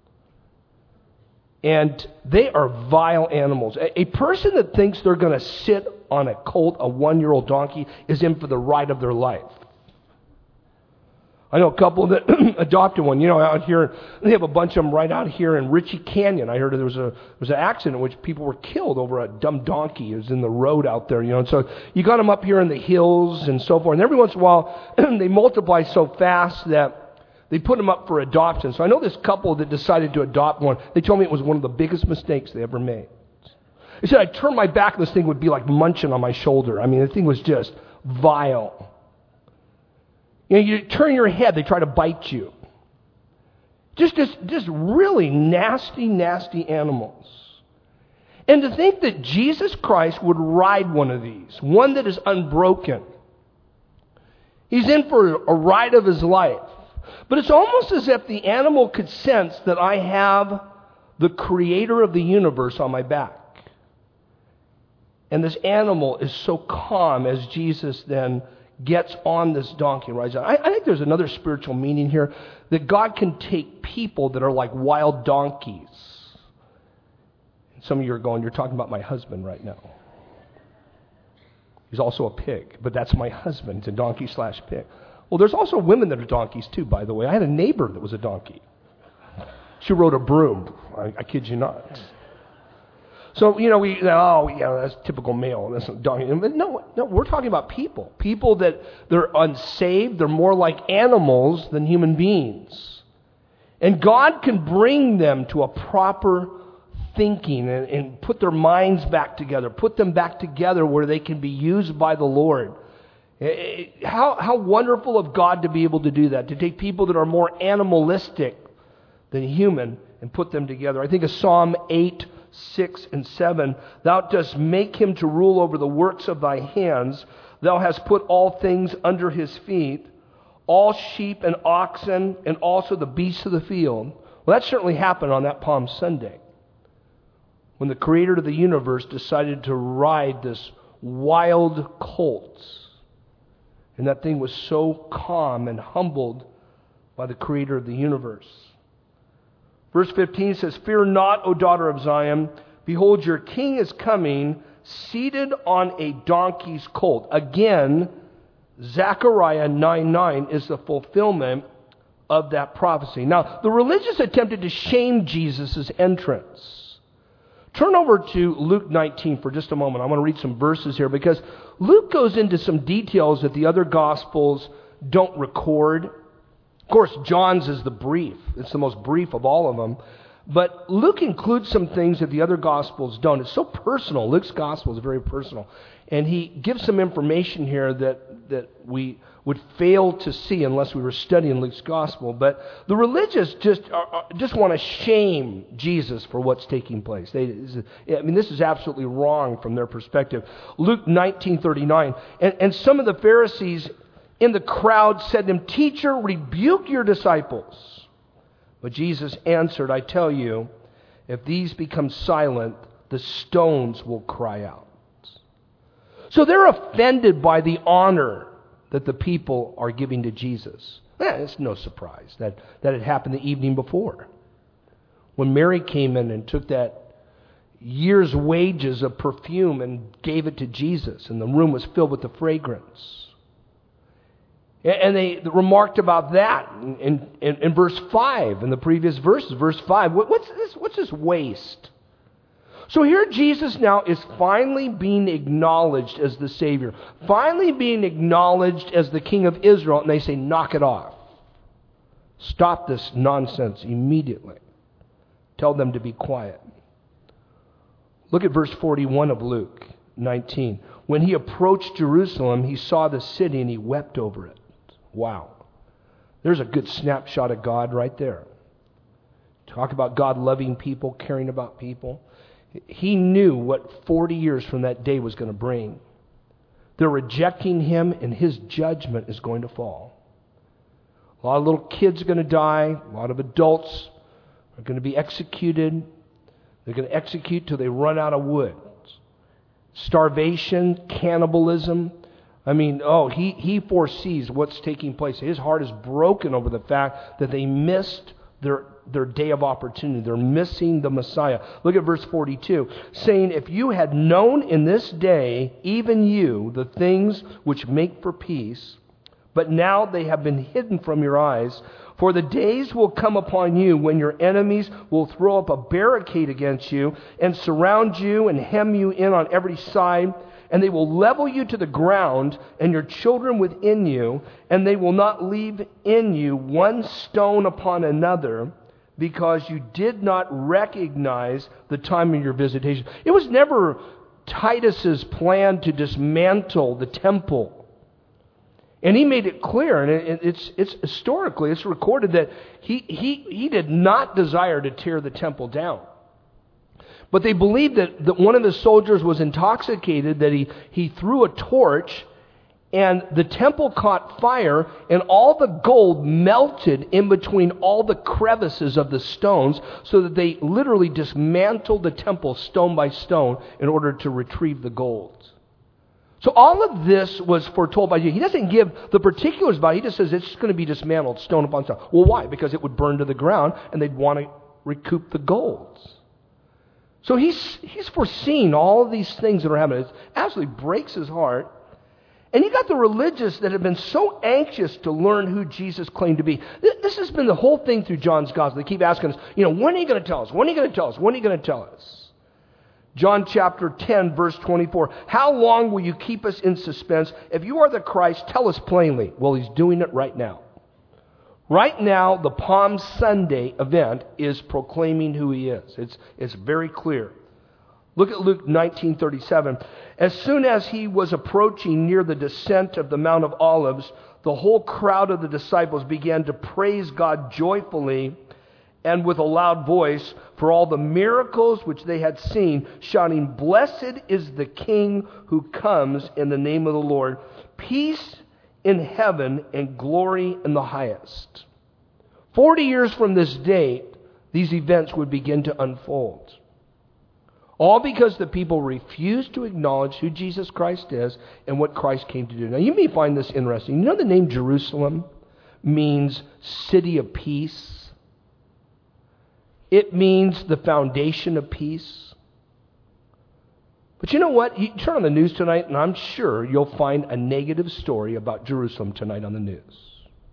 And they are vile animals. A, a person that thinks they're going to sit on a colt, a one-year-old donkey, is in for the ride of their life. I know a couple that adopted one. You know, out here, they have a bunch of them right out here in Ritchie Canyon. I heard there was a there was an accident in which people were killed over a dumb donkey. It was in the road out there, you know. And so you got them up here in the hills and so forth. And every once in a while, they multiply so fast that they put them up for adoption. So I know this couple that decided to adopt one. They told me it was one of the biggest mistakes they ever made. They said, I'd turn my back and this thing would be like munching on my shoulder. I mean, the thing was just vile. You know, you turn your head, they try to bite you. Just, just, just really nasty, nasty animals. And to think that Jesus Christ would ride one of these, one that is unbroken. He's in for a ride of his life. But it's almost as if the animal could sense that I have the creator of the universe on my back. And this animal is so calm as Jesus then gets on this donkey and rides on. I, I think there's another spiritual meaning here, that God can take people that are like wild donkeys. Some of you are going, you're talking about my husband right now. He's also a pig, but that's my husband. He's a donkey slash pig. Well, there's also women that are donkeys too, by the way. I had a neighbor that was a donkey. She rode a broom. I, I kid you not. So, you know, we, oh, yeah, that's typical male. That's donkey. No, no, we're talking about people. People that they're unsaved. They're more like animals than human beings. And God can bring them to a proper thinking and, and put their minds back together, put them back together where they can be used by the Lord. How, how wonderful of God to be able to do that, to take people that are more animalistic than human and put them together. I think of Psalm eight six and seven, thou dost make him to rule over the works of thy hands. Thou hast put all things under his feet, all sheep and oxen, and also the beasts of the field. Well, that certainly happened on that Palm Sunday, when the creator of the universe decided to ride this wild colt. And that thing was so calm and humbled by the creator of the universe. Verse fifteen says, Fear not, O daughter of Zion. Behold, your king is coming, seated on a donkey's colt. Again, Zechariah nine nine is the fulfillment of that prophecy. Now, the religious attempted to shame Jesus' entrance. Turn over to Luke nineteen for just a moment. I want to read some verses here because Luke goes into some details that the other Gospels don't record. Of course, John's is the brief. It's the most brief of all of them. But Luke includes some things that the other Gospels don't. It's so personal. Luke's Gospel is very personal. And he gives some information here that, that we would fail to see unless we were studying Luke's Gospel. But the religious just are, just want to shame Jesus for what's taking place. They, I mean, this is absolutely wrong from their perspective. Luke nineteen thirty-nine. And, and some of the Pharisees in the crowd said to him, Teacher, rebuke your disciples. But Jesus answered, I tell you, if these become silent, the stones will cry out. So they're offended by the honor that the people are giving to Jesus. Eh, it's no surprise that, that it happened the evening before, when Mary came in and took that year's wages of perfume and gave it to Jesus, and the room was filled with the fragrance. And they remarked about that in, in, in verse five, in the previous verses. Verse five, what, what's this, what's this waste? So here Jesus now is finally being acknowledged as the Savior, finally being acknowledged as the King of Israel, and they say, knock it off. Stop this nonsense immediately. Tell them to be quiet. Look at verse forty-one of Luke nineteen. When he approached Jerusalem, he saw the city and he wept over it. Wow. There's a good snapshot of God right there. Talk about God loving people, caring about people. He knew what forty years from that day was going to bring. They're rejecting him, and his judgment is going to fall. A lot of little kids are going to die. A lot of adults are going to be executed. They're going to execute till they run out of wood. Starvation, cannibalism. I mean, oh, he, he foresees what's taking place. His heart is broken over the fact that they missed their, their day of opportunity. They're missing the Messiah. Look at verse forty-two, saying, if you had known in this day, even you, the things which make for peace, but now they have been hidden from your eyes. For the days will come upon you when your enemies will throw up a barricade against you and surround you and hem you in on every side. And they will level you to the ground and your children within you, and they will not leave in you one stone upon another, because you did not recognize the time of your visitation. It was never Titus's plan to dismantle the temple. And he made it clear, and it's it's historically, it's recorded that he, he, he did not desire to tear the temple down. But they believed that, that one of the soldiers was intoxicated, that he, he threw a torch, and the temple caught fire, and all the gold melted in between all the crevices of the stones, so that they literally dismantled the temple stone by stone in order to retrieve the gold. So all of this was foretold by Jesus. He doesn't give the particulars about it. He just says it's going to be dismantled stone upon stone. Well, why? Because it would burn to the ground, and they'd want to recoup the gold. So he's he's foreseen all of these things that are happening. It absolutely breaks his heart. And you got the religious that have been so anxious to learn who Jesus claimed to be. This has been the whole thing through John's Gospel. They keep asking us, you know, when are you going to tell us? When are you going to tell us? When are you going to tell us? John chapter ten, verse twenty-four. How long will you keep us in suspense? If you are the Christ, tell us plainly. Well, he's doing it right now. Right now, the Palm Sunday event is proclaiming who he is. It's, it's very clear. Look at Luke nineteen thirty-seven. As soon as he was approaching near the descent of the Mount of Olives, the whole crowd of the disciples began to praise God joyfully and with a loud voice for all the miracles which they had seen, shouting, "Blessed is the King who comes in the name of the Lord. Peace in heaven and glory in the highest." Forty years from this date, these events would begin to unfold. All because the people refused to acknowledge who Jesus Christ is and what Christ came to do. Now, you may find this interesting. You know the name Jerusalem means city of peace? It means the foundation of peace. But you know what? You turn on the news tonight, and I'm sure you'll find a negative story about Jerusalem tonight on the news.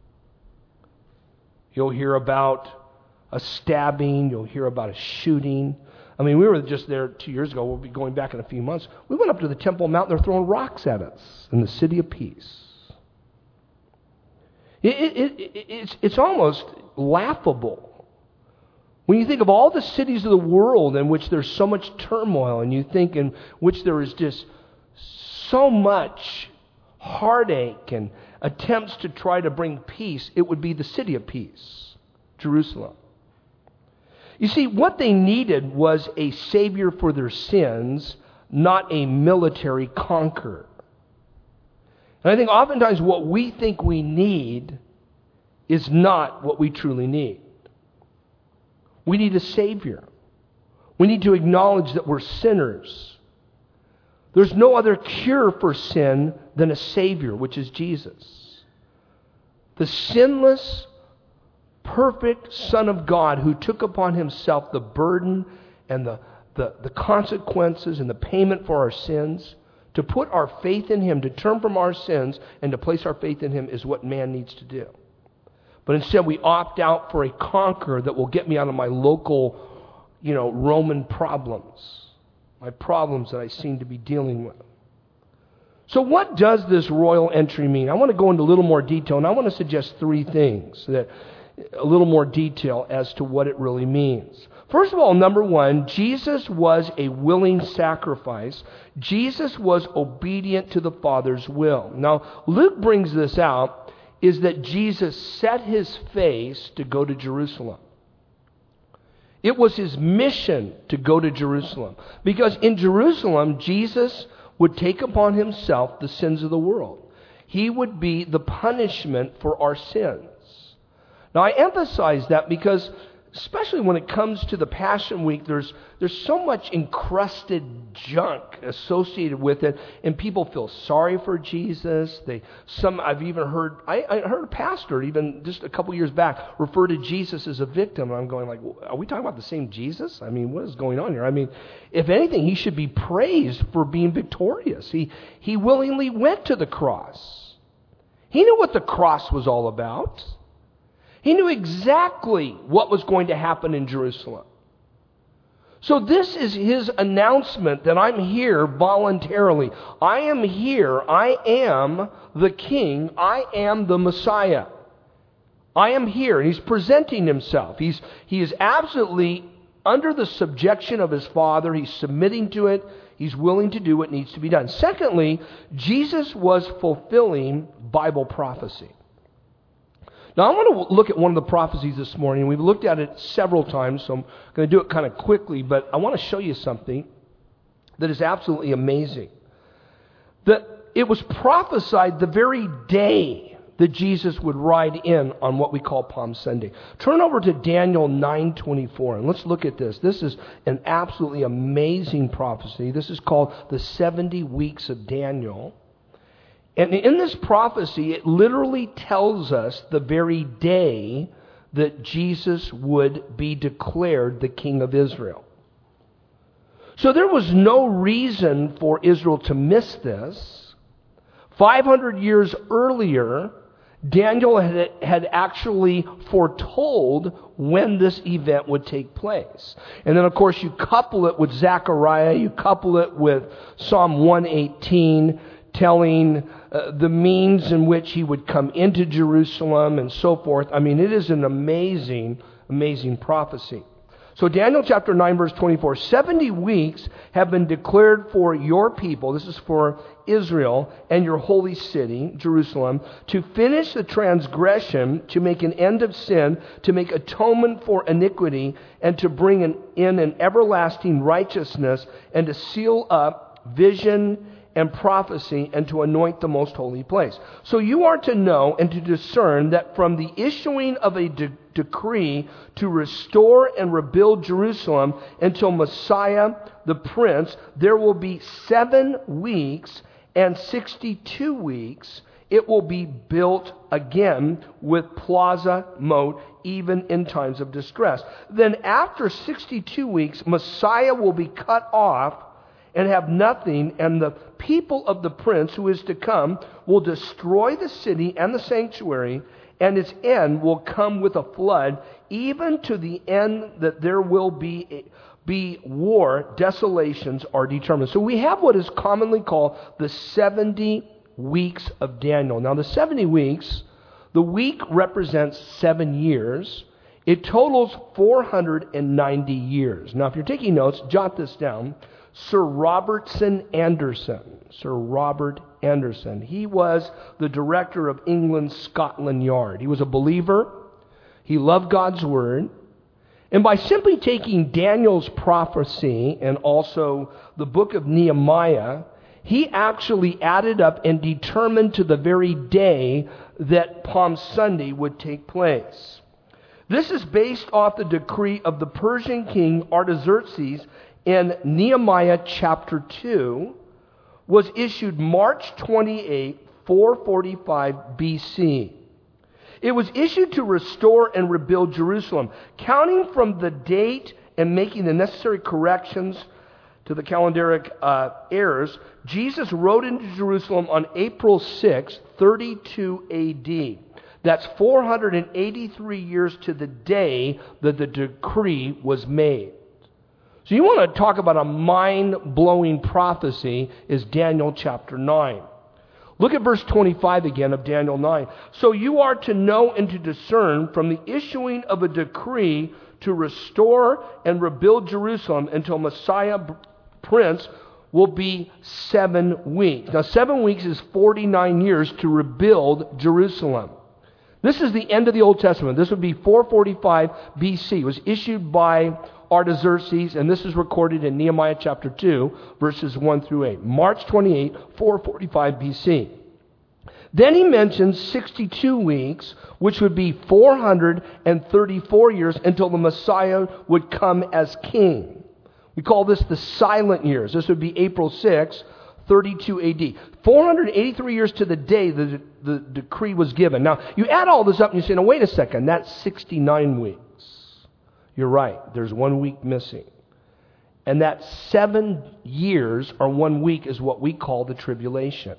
You'll hear about a stabbing. You'll hear about a shooting. I mean, we were just there two years ago. We'll be going back in a few months. We went up to the Temple Mount. They're throwing rocks at us in the city of peace. It, it, it, it's, it's almost laughable when you think of all the cities of the world in which there's so much turmoil, and you think in which there is just so much heartache and attempts to try to bring peace. It would be the city of peace, Jerusalem. You see, what they needed was a Savior for their sins, not a military conqueror. And I think oftentimes what we think we need is not what we truly need. We need a Savior. We need to acknowledge that we're sinners. There's no other cure for sin than a Savior, which is Jesus. The sinless, perfect Son of God who took upon himself the burden and the, the, the consequences and the payment for our sins. To put our faith in him, to turn from our sins and to place our faith in him is what man needs to do. But instead we opt out for a conqueror that will get me out of my local, you know, Roman problems. My problems that I seem to be dealing with. So what does this royal entry mean? I want to go into a little more detail, and I want to suggest three things, that a little more detail as to what it really means. First of all, number one, Jesus was a willing sacrifice. Jesus was obedient to the Father's will. Now, Luke brings this out, is that Jesus set his face to go to Jerusalem. It was his mission to go to Jerusalem. Because in Jerusalem, Jesus would take upon himself the sins of the world. He would be the punishment for our sins. Now, I emphasize that because, especially when it comes to the Passion Week, there's there's so much encrusted junk associated with it, and people feel sorry for Jesus. They some I've even heard I, I heard a pastor even just a couple years back refer to Jesus as a victim, and I'm going like, are we talking about the same Jesus? I mean, what is going on here? I mean, if anything, he should be praised for being victorious. He he willingly went to the cross. He knew what the cross was all about. He knew exactly what was going to happen in Jerusalem. So this is his announcement that I'm here voluntarily. I am here. I am the King. I am the Messiah. I am here. And he's presenting himself. He's, he is absolutely under the subjection of his Father. He's submitting to it. He's willing to do what needs to be done. Secondly, Jesus was fulfilling Bible prophecy. Now, I want to look at one of the prophecies this morning. We've looked at it several times, so I'm going to do it kind of quickly, but I want to show you something that is absolutely amazing. That it was prophesied the very day that Jesus would ride in on what we call Palm Sunday. Turn over to Daniel nine twenty-four, and let's look at this. This is an absolutely amazing prophecy. This is called the seventy weeks of Daniel. And in this prophecy, it literally tells us the very day that Jesus would be declared the King of Israel. So there was no reason for Israel to miss this. five hundred years earlier, Daniel had, had actually foretold when this event would take place. And then, of course, you couple it with Zechariah, you couple it with Psalm one eighteen, telling uh, the means in which he would come into Jerusalem and so forth. I mean, it is an amazing, amazing prophecy. So Daniel chapter nine, verse twenty-four, seventy weeks have been declared for your people, this is for Israel, and your holy city, Jerusalem, to finish the transgression, to make an end of sin, to make atonement for iniquity, and to bring an, in an everlasting righteousness, and to seal up vision and prophecy, and to anoint the most holy place. So you are to know and to discern that from the issuing of a de- decree to restore and rebuild Jerusalem until Messiah the Prince, there will be seven weeks and sixty-two weeks. It will be built again with plaza moat, even in times of distress. Then after sixty-two weeks, Messiah will be cut off and have nothing, and the people of the prince who is to come will destroy the city and the sanctuary, and its end will come with a flood, even to the end that there will be, be war, desolations are determined. So we have what is commonly called the seventy weeks of Daniel. Now the seventy weeks, the week represents seven years. It totals four hundred ninety years. Now if you're taking notes, jot this down. Sir Robertson Anderson. Sir Robert Anderson. He was the director of England's Scotland Yard. He was a believer. He loved God's Word. And by simply taking Daniel's prophecy and also the book of Nehemiah, he actually added up and determined to the very day that Palm Sunday would take place. This is based off the decree of the Persian king Artaxerxes in Nehemiah chapter two, was issued March twenty-eighth, four forty-five B C. It was issued to restore and rebuild Jerusalem. Counting from the date and making the necessary corrections to the calendaric uh, errors, Jesus rode into Jerusalem on April sixth, thirty-two A D. That's four hundred eighty-three years to the day that the decree was made. So you want to talk about a mind-blowing prophecy is Daniel chapter nine. Look at verse twenty-five again of Daniel nine. So you are to know and to discern from the issuing of a decree to restore and rebuild Jerusalem until Messiah Prince will be seven weeks. Now seven weeks is forty-nine years to rebuild Jerusalem. This is the end of the Old Testament. This would be four forty-five B C. It was issued by Artaxerxes, and this is recorded in Nehemiah chapter two, verses one through eight. March twenty-eighth, four forty-five B C. Then he mentions sixty-two weeks, which would be four hundred thirty-four years until the Messiah would come as king. We call this the silent years. This would be April sixth, thirty-two A D. four hundred eighty-three years to the day the, the decree was given. Now, you add all this up and you say, no, wait a second, that's sixty-nine weeks. You're right, there's one week missing. And that seven years or one week is what we call the tribulation.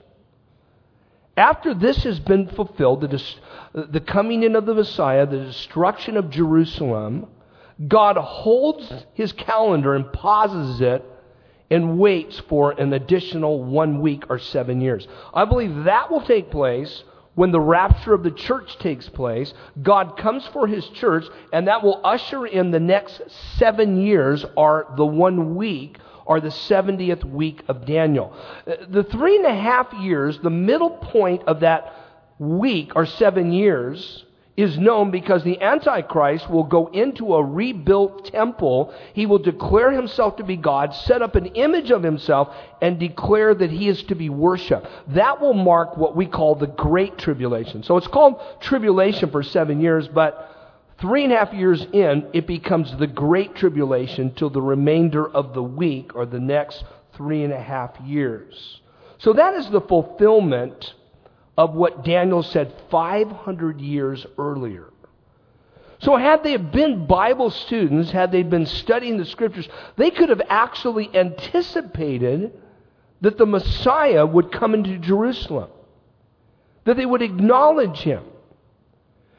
After this has been fulfilled, the, dis- the coming in of the Messiah, the destruction of Jerusalem, God holds his calendar and pauses it and waits for an additional one week or seven years. I believe that will take place when the rapture of the church takes place. God comes for his church, and that will usher in the next seven years, or the one week, or the seventieth week of Daniel. The three and a half years, the middle point of that week, or seven years, is known because the Antichrist will go into a rebuilt temple. He will declare himself to be God, set up an image of himself, and declare that he is to be worshipped. That will mark what we call the Great Tribulation. So it's called tribulation for seven years, but three and a half years in, it becomes the Great Tribulation till the remainder of the week, or the next three and a half years. So that is the fulfillment of what Daniel said five hundred years earlier. So had they been Bible students, had they been studying the Scriptures, they could have actually anticipated that the Messiah would come into Jerusalem, that they would acknowledge him.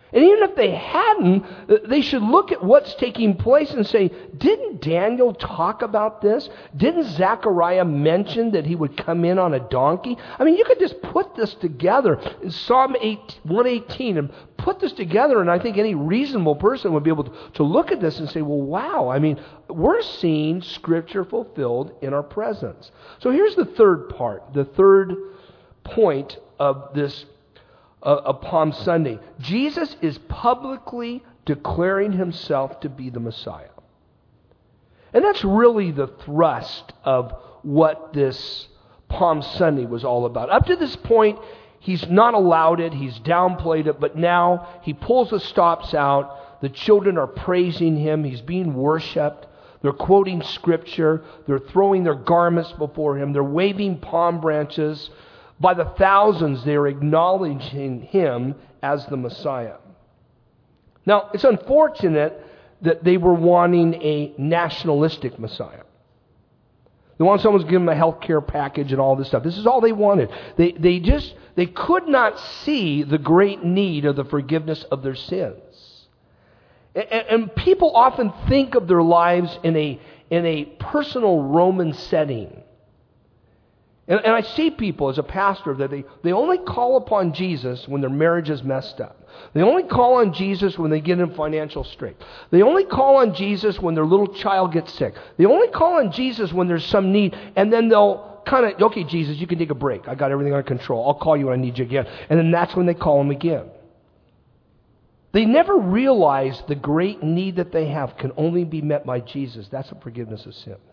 And even if they hadn't, they should look at what's taking place and say, didn't Daniel talk about this? Didn't Zechariah mention that he would come in on a donkey? I mean, you could just put this together in Psalm one eighteen and put this together, and I think any reasonable person would be able to, to look at this and say, well, wow, I mean, we're seeing Scripture fulfilled in our presence. So here's the third part, the third point of this Uh, of Palm Sunday. Jesus is publicly declaring himself to be the Messiah. And that's really the thrust of what this Palm Sunday was all about. Up to this point, he's not allowed it, he's downplayed it, but now he pulls the stops out. The children are praising him, he's being worshipped. They're quoting Scripture, they're throwing their garments before him, they're waving palm branches. By the thousands, they are acknowledging him as the Messiah. Now, it's unfortunate that they were wanting a nationalistic Messiah. They want someone to give them a health care package and all this stuff. This is all they wanted. They, they just, they could not see the great need of the forgiveness of their sins. And, and people often think of their lives in a, in a personal Roman setting. And, and I see people as a pastor that they, they only call upon Jesus when their marriage is messed up. They only call on Jesus when they get in financial strait. They only call on Jesus when their little child gets sick. They only call on Jesus when there's some need. And then they'll kind of, okay, Jesus, you can take a break. I got everything under control. I'll call you when I need you again. And then that's when they call him again. They never realize the great need that they have can only be met by Jesus. That's the forgiveness of sins.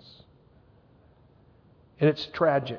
And it's tragic.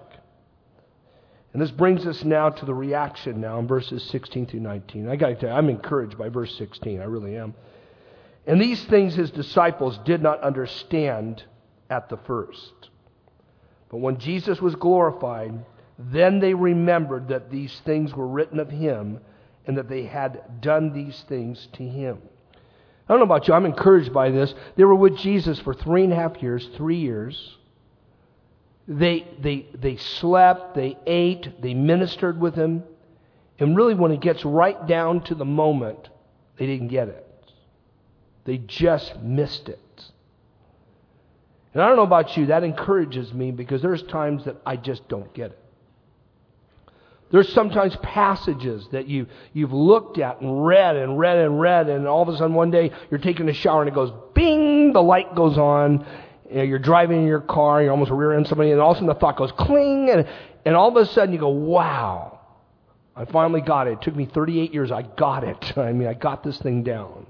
And this brings us now to the reaction now in verses sixteen through nineteen. I got to tell you, I'm encouraged by verse sixteen. I really am. And these things his disciples did not understand at the first. But when Jesus was glorified, then they remembered that these things were written of him and that they had done these things to him. I don't know about you, I'm encouraged by this. They were with Jesus for three and a half years, three years. They, they, they slept, they ate, they ministered with him. And really when it gets right down to the moment, they didn't get it. They just missed it. And I don't know about you, that encourages me because there's times that I just don't get it. There's sometimes passages that you, you've looked at and read and read and read, and all of a sudden one day you're taking a shower and it goes bing, the light goes on. You know, you're driving in your car, you're almost rear-ending somebody, and all of a sudden the thought goes cling, and, and all of a sudden you go, wow, I finally got it. It took me thirty-eight years, I got it. I mean, I got this thing down.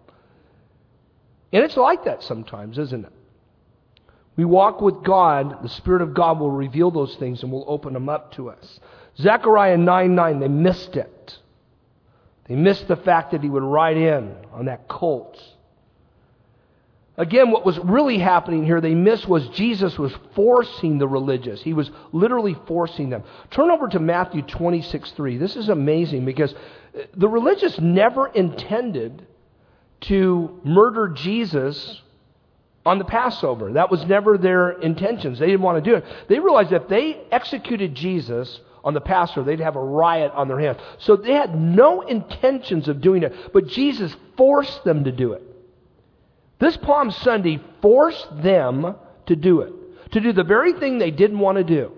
And it's like that sometimes, isn't it? We walk with God, the Spirit of God will reveal those things and will open them up to us. Zechariah nine nine, they missed it. They missed the fact that he would ride in on that colt. Again, what was really happening here, they missed was Jesus was forcing the religious. He was literally forcing them. Turn over to Matthew twenty-six three. This is amazing because the religious never intended to murder Jesus on the Passover. That was never their intentions. They didn't want to do it. They realized that if they executed Jesus on the Passover, they'd have a riot on their hands. So they had no intentions of doing it, but Jesus forced them to do it. This Palm Sunday forced them to do it, to do the very thing they didn't want to do.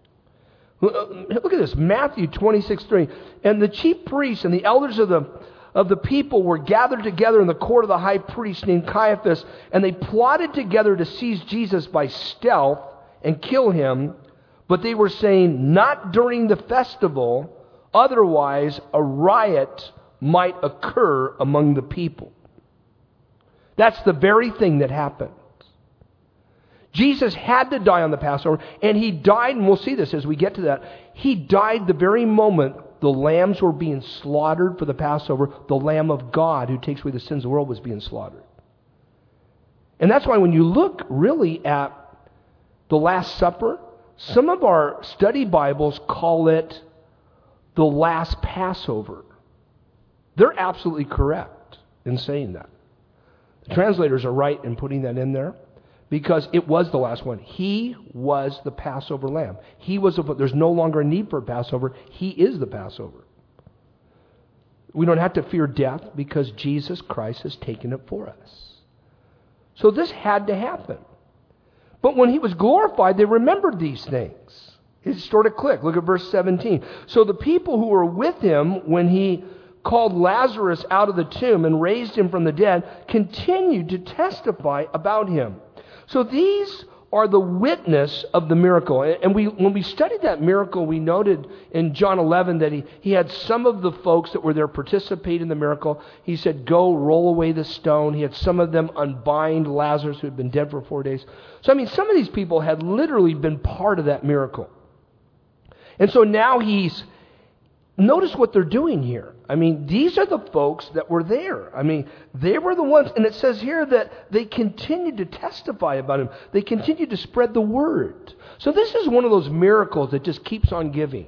Look at this, Matthew twenty-six three. And the chief priests and the elders of the of the people were gathered together in the court of the high priest named Caiaphas, and they plotted together to seize Jesus by stealth and kill him, but they were saying, not during the festival, otherwise a riot might occur among the people. That's the very thing that happened. Jesus had to die on the Passover, and he died, and we'll see this as we get to that, he died the very moment the lambs were being slaughtered for the Passover. The Lamb of God who takes away the sins of the world was being slaughtered. And that's why when you look really at the Last Supper, some of our study Bibles call it the Last Passover. They're absolutely correct in saying that. The translators are right in putting that in there because it was the last one. He was the Passover lamb. He was the, there's no longer a need for a Passover. He is the Passover. We don't have to fear death because Jesus Christ has taken it for us. So this had to happen. But when he was glorified, they remembered these things. It sort of clicked. Look at verse seventeen. So the people who were with him when he called Lazarus out of the tomb and raised him from the dead continued to testify about him. So these are the witness of the miracle. And we, when we studied that miracle, we noted in John eleven that he, he had some of the folks that were there participate in the miracle. He said, go roll away the stone. He had some of them unbind Lazarus who had been dead for four days. So I mean, some of these people had literally been part of that miracle. And so now he's, notice what they're doing here. I mean, these are the folks that were there. I mean, they were the ones, and it says here that they continued to testify about him. They continued to spread the word. So this is one of those miracles that just keeps on giving.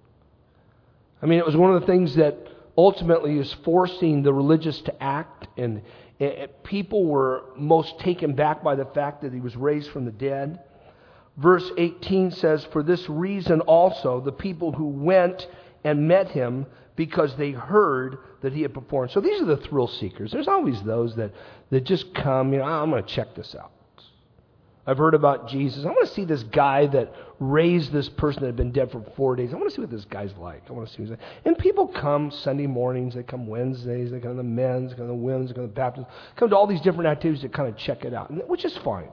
I mean, it was one of the things that ultimately is forcing the religious to act, and it, it, people were most taken back by the fact that he was raised from the dead. Verse eighteen says, for this reason also, the people who went and met him because they heard that he had performed. So these are the thrill seekers. There's always those that, that just come, you know, I'm going to check this out. I've heard about Jesus. I want to see this guy that raised this person that had been dead for four days. I want to see what this guy's like. I want to see who's like. And people come Sunday mornings, they come Wednesdays, they come to the men's, they come to the women's, they come to the Baptist, come to all these different activities to kind of check it out, which is fine.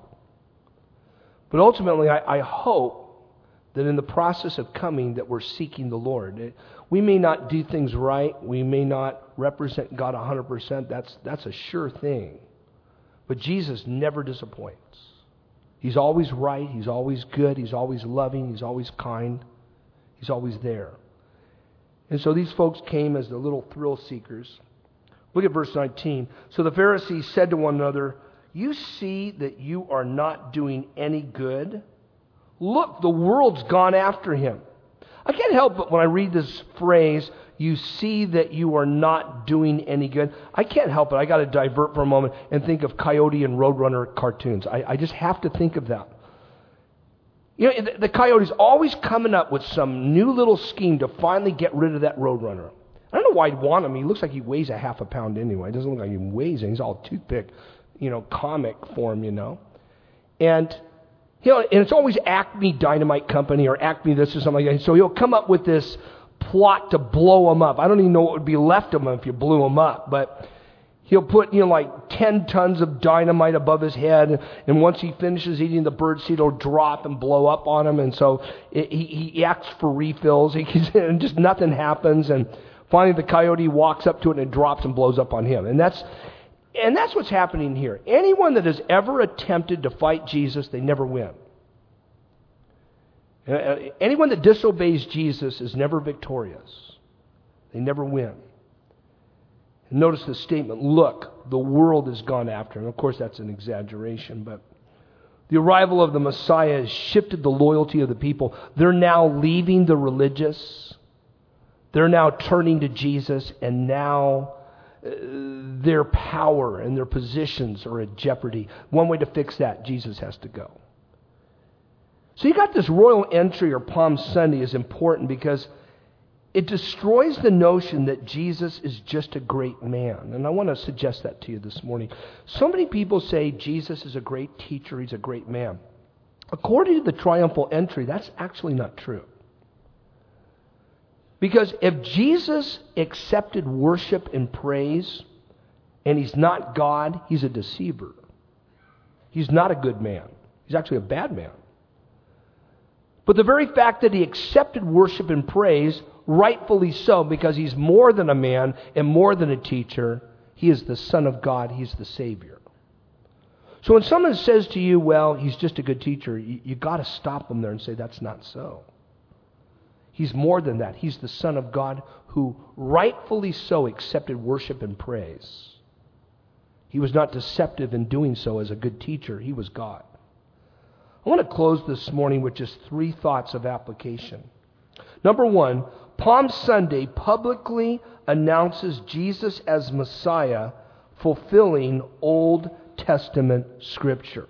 But ultimately, I, I hope that in the process of coming that we're seeking the Lord. We may not do things right. We may not represent God one hundred percent. That's, that's a sure thing. But Jesus never disappoints. He's always right. He's always good. He's always loving. He's always kind. He's always there. And so these folks came as the little thrill seekers. Look at verse nineteen. So the Pharisees said to one another, you see that you are not doing any good? Look, the world's gone after him. I can't help but when I read this phrase, you see that you are not doing any good. I can't help it. I got to divert for a moment and think of Coyote and Roadrunner cartoons. I, I just have to think of that. You know, the, the Coyote's always coming up with some new little scheme to finally get rid of that Roadrunner. I don't know why I'd want him. He looks like he weighs a half a pound anyway. It doesn't look like he weighs it. He's all toothpick, you know, comic form, you know. And You know, and it's always Acme Dynamite Company or Acme this or something like that. So he'll come up with this plot to blow him up. I don't even know what would be left of him if you blew him up. But he'll put, you know, like ten tons of dynamite above his head. And once he finishes eating the birdseed, it'll drop and blow up on him. And so it, he, he asks for refills. He, and just nothing happens. And finally the coyote walks up to it and it drops and blows up on him. And that's... And that's what's happening here. Anyone that has ever attempted to fight Jesus, they never win. Anyone that disobeys Jesus is never victorious. They never win. And notice the statement, look, the world has gone after him. Of course, that's an exaggeration, but the arrival of the Messiah has shifted the loyalty of the people. They're now leaving the religious. They're now turning to Jesus, and now their power and their positions are at jeopardy. One way to fix that, Jesus has to go. So you got this royal entry or Palm Sunday is important because it destroys the notion that Jesus is just a great man. And I want to suggest that to you this morning. So many people say Jesus is a great teacher, he's a great man. According to the triumphal entry, that's actually not true. Because if Jesus accepted worship and praise, and he's not God, he's a deceiver. He's not a good man. He's actually a bad man. But the very fact that he accepted worship and praise, rightfully so, because he's more than a man and more than a teacher, he is the Son of God, he's the Savior. So when someone says to you, well, he's just a good teacher, you, you got to stop them there and say, that's not so. He's more than that. He's the Son of God who rightfully so accepted worship and praise. He was not deceptive in doing so as a good teacher. He was God. I want to close this morning with just three thoughts of application. Number one, Palm Sunday publicly announces Jesus as Messiah, fulfilling Old Testament Scripture.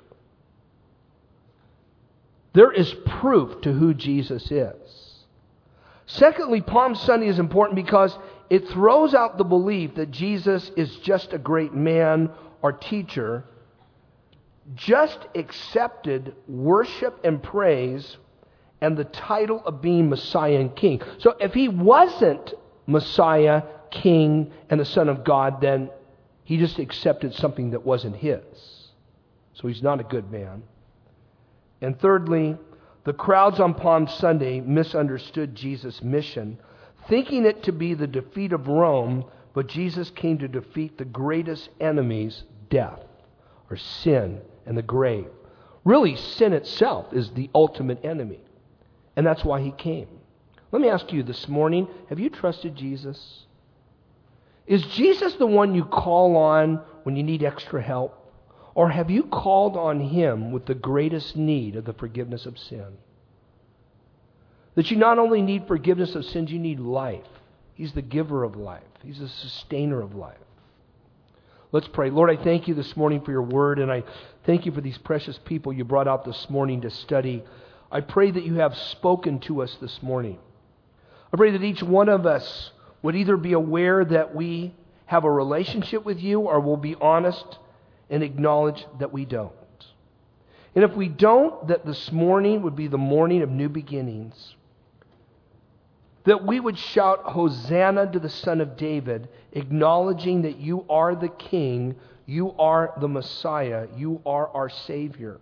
There is proof to who Jesus is. Secondly, Palm Sunday is important because it throws out the belief that Jesus is just a great man or teacher, just accepted worship and praise and the title of being Messiah and King. So if he wasn't Messiah, King, and the Son of God, then he just accepted something that wasn't his. So he's not a good man. And thirdly, the crowds on Palm Sunday misunderstood Jesus' mission, thinking it to be the defeat of Rome, but Jesus came to defeat the greatest enemies, death, or sin, and the grave. Really, sin itself is the ultimate enemy. And that's why he came. Let me ask you this morning, have you trusted Jesus? Is Jesus the one you call on when you need extra help? Or have you called on him with the greatest need of the forgiveness of sin? That you not only need forgiveness of sins, you need life. He's the giver of life. He's the sustainer of life. Let's pray. Lord, I thank you this morning for your word, and I thank you for these precious people you brought out this morning to study. I pray that you have spoken to us this morning. I pray that each one of us would either be aware that we have a relationship with you, or will be honest and acknowledge that we don't. And if we don't, that this morning would be the morning of new beginnings. That we would shout, Hosanna to the Son of David, acknowledging that you are the King, you are the Messiah, you are our Savior.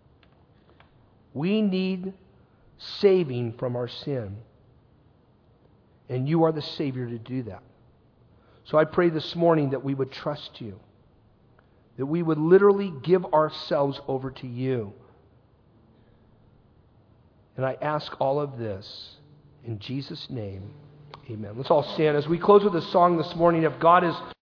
We need saving from our sin. And you are the Savior to do that. So I pray this morning that we would trust you. That we would literally give ourselves over to you. And I ask all of this in Jesus' name. Amen. Let's all stand as we close with a song this morning. If God is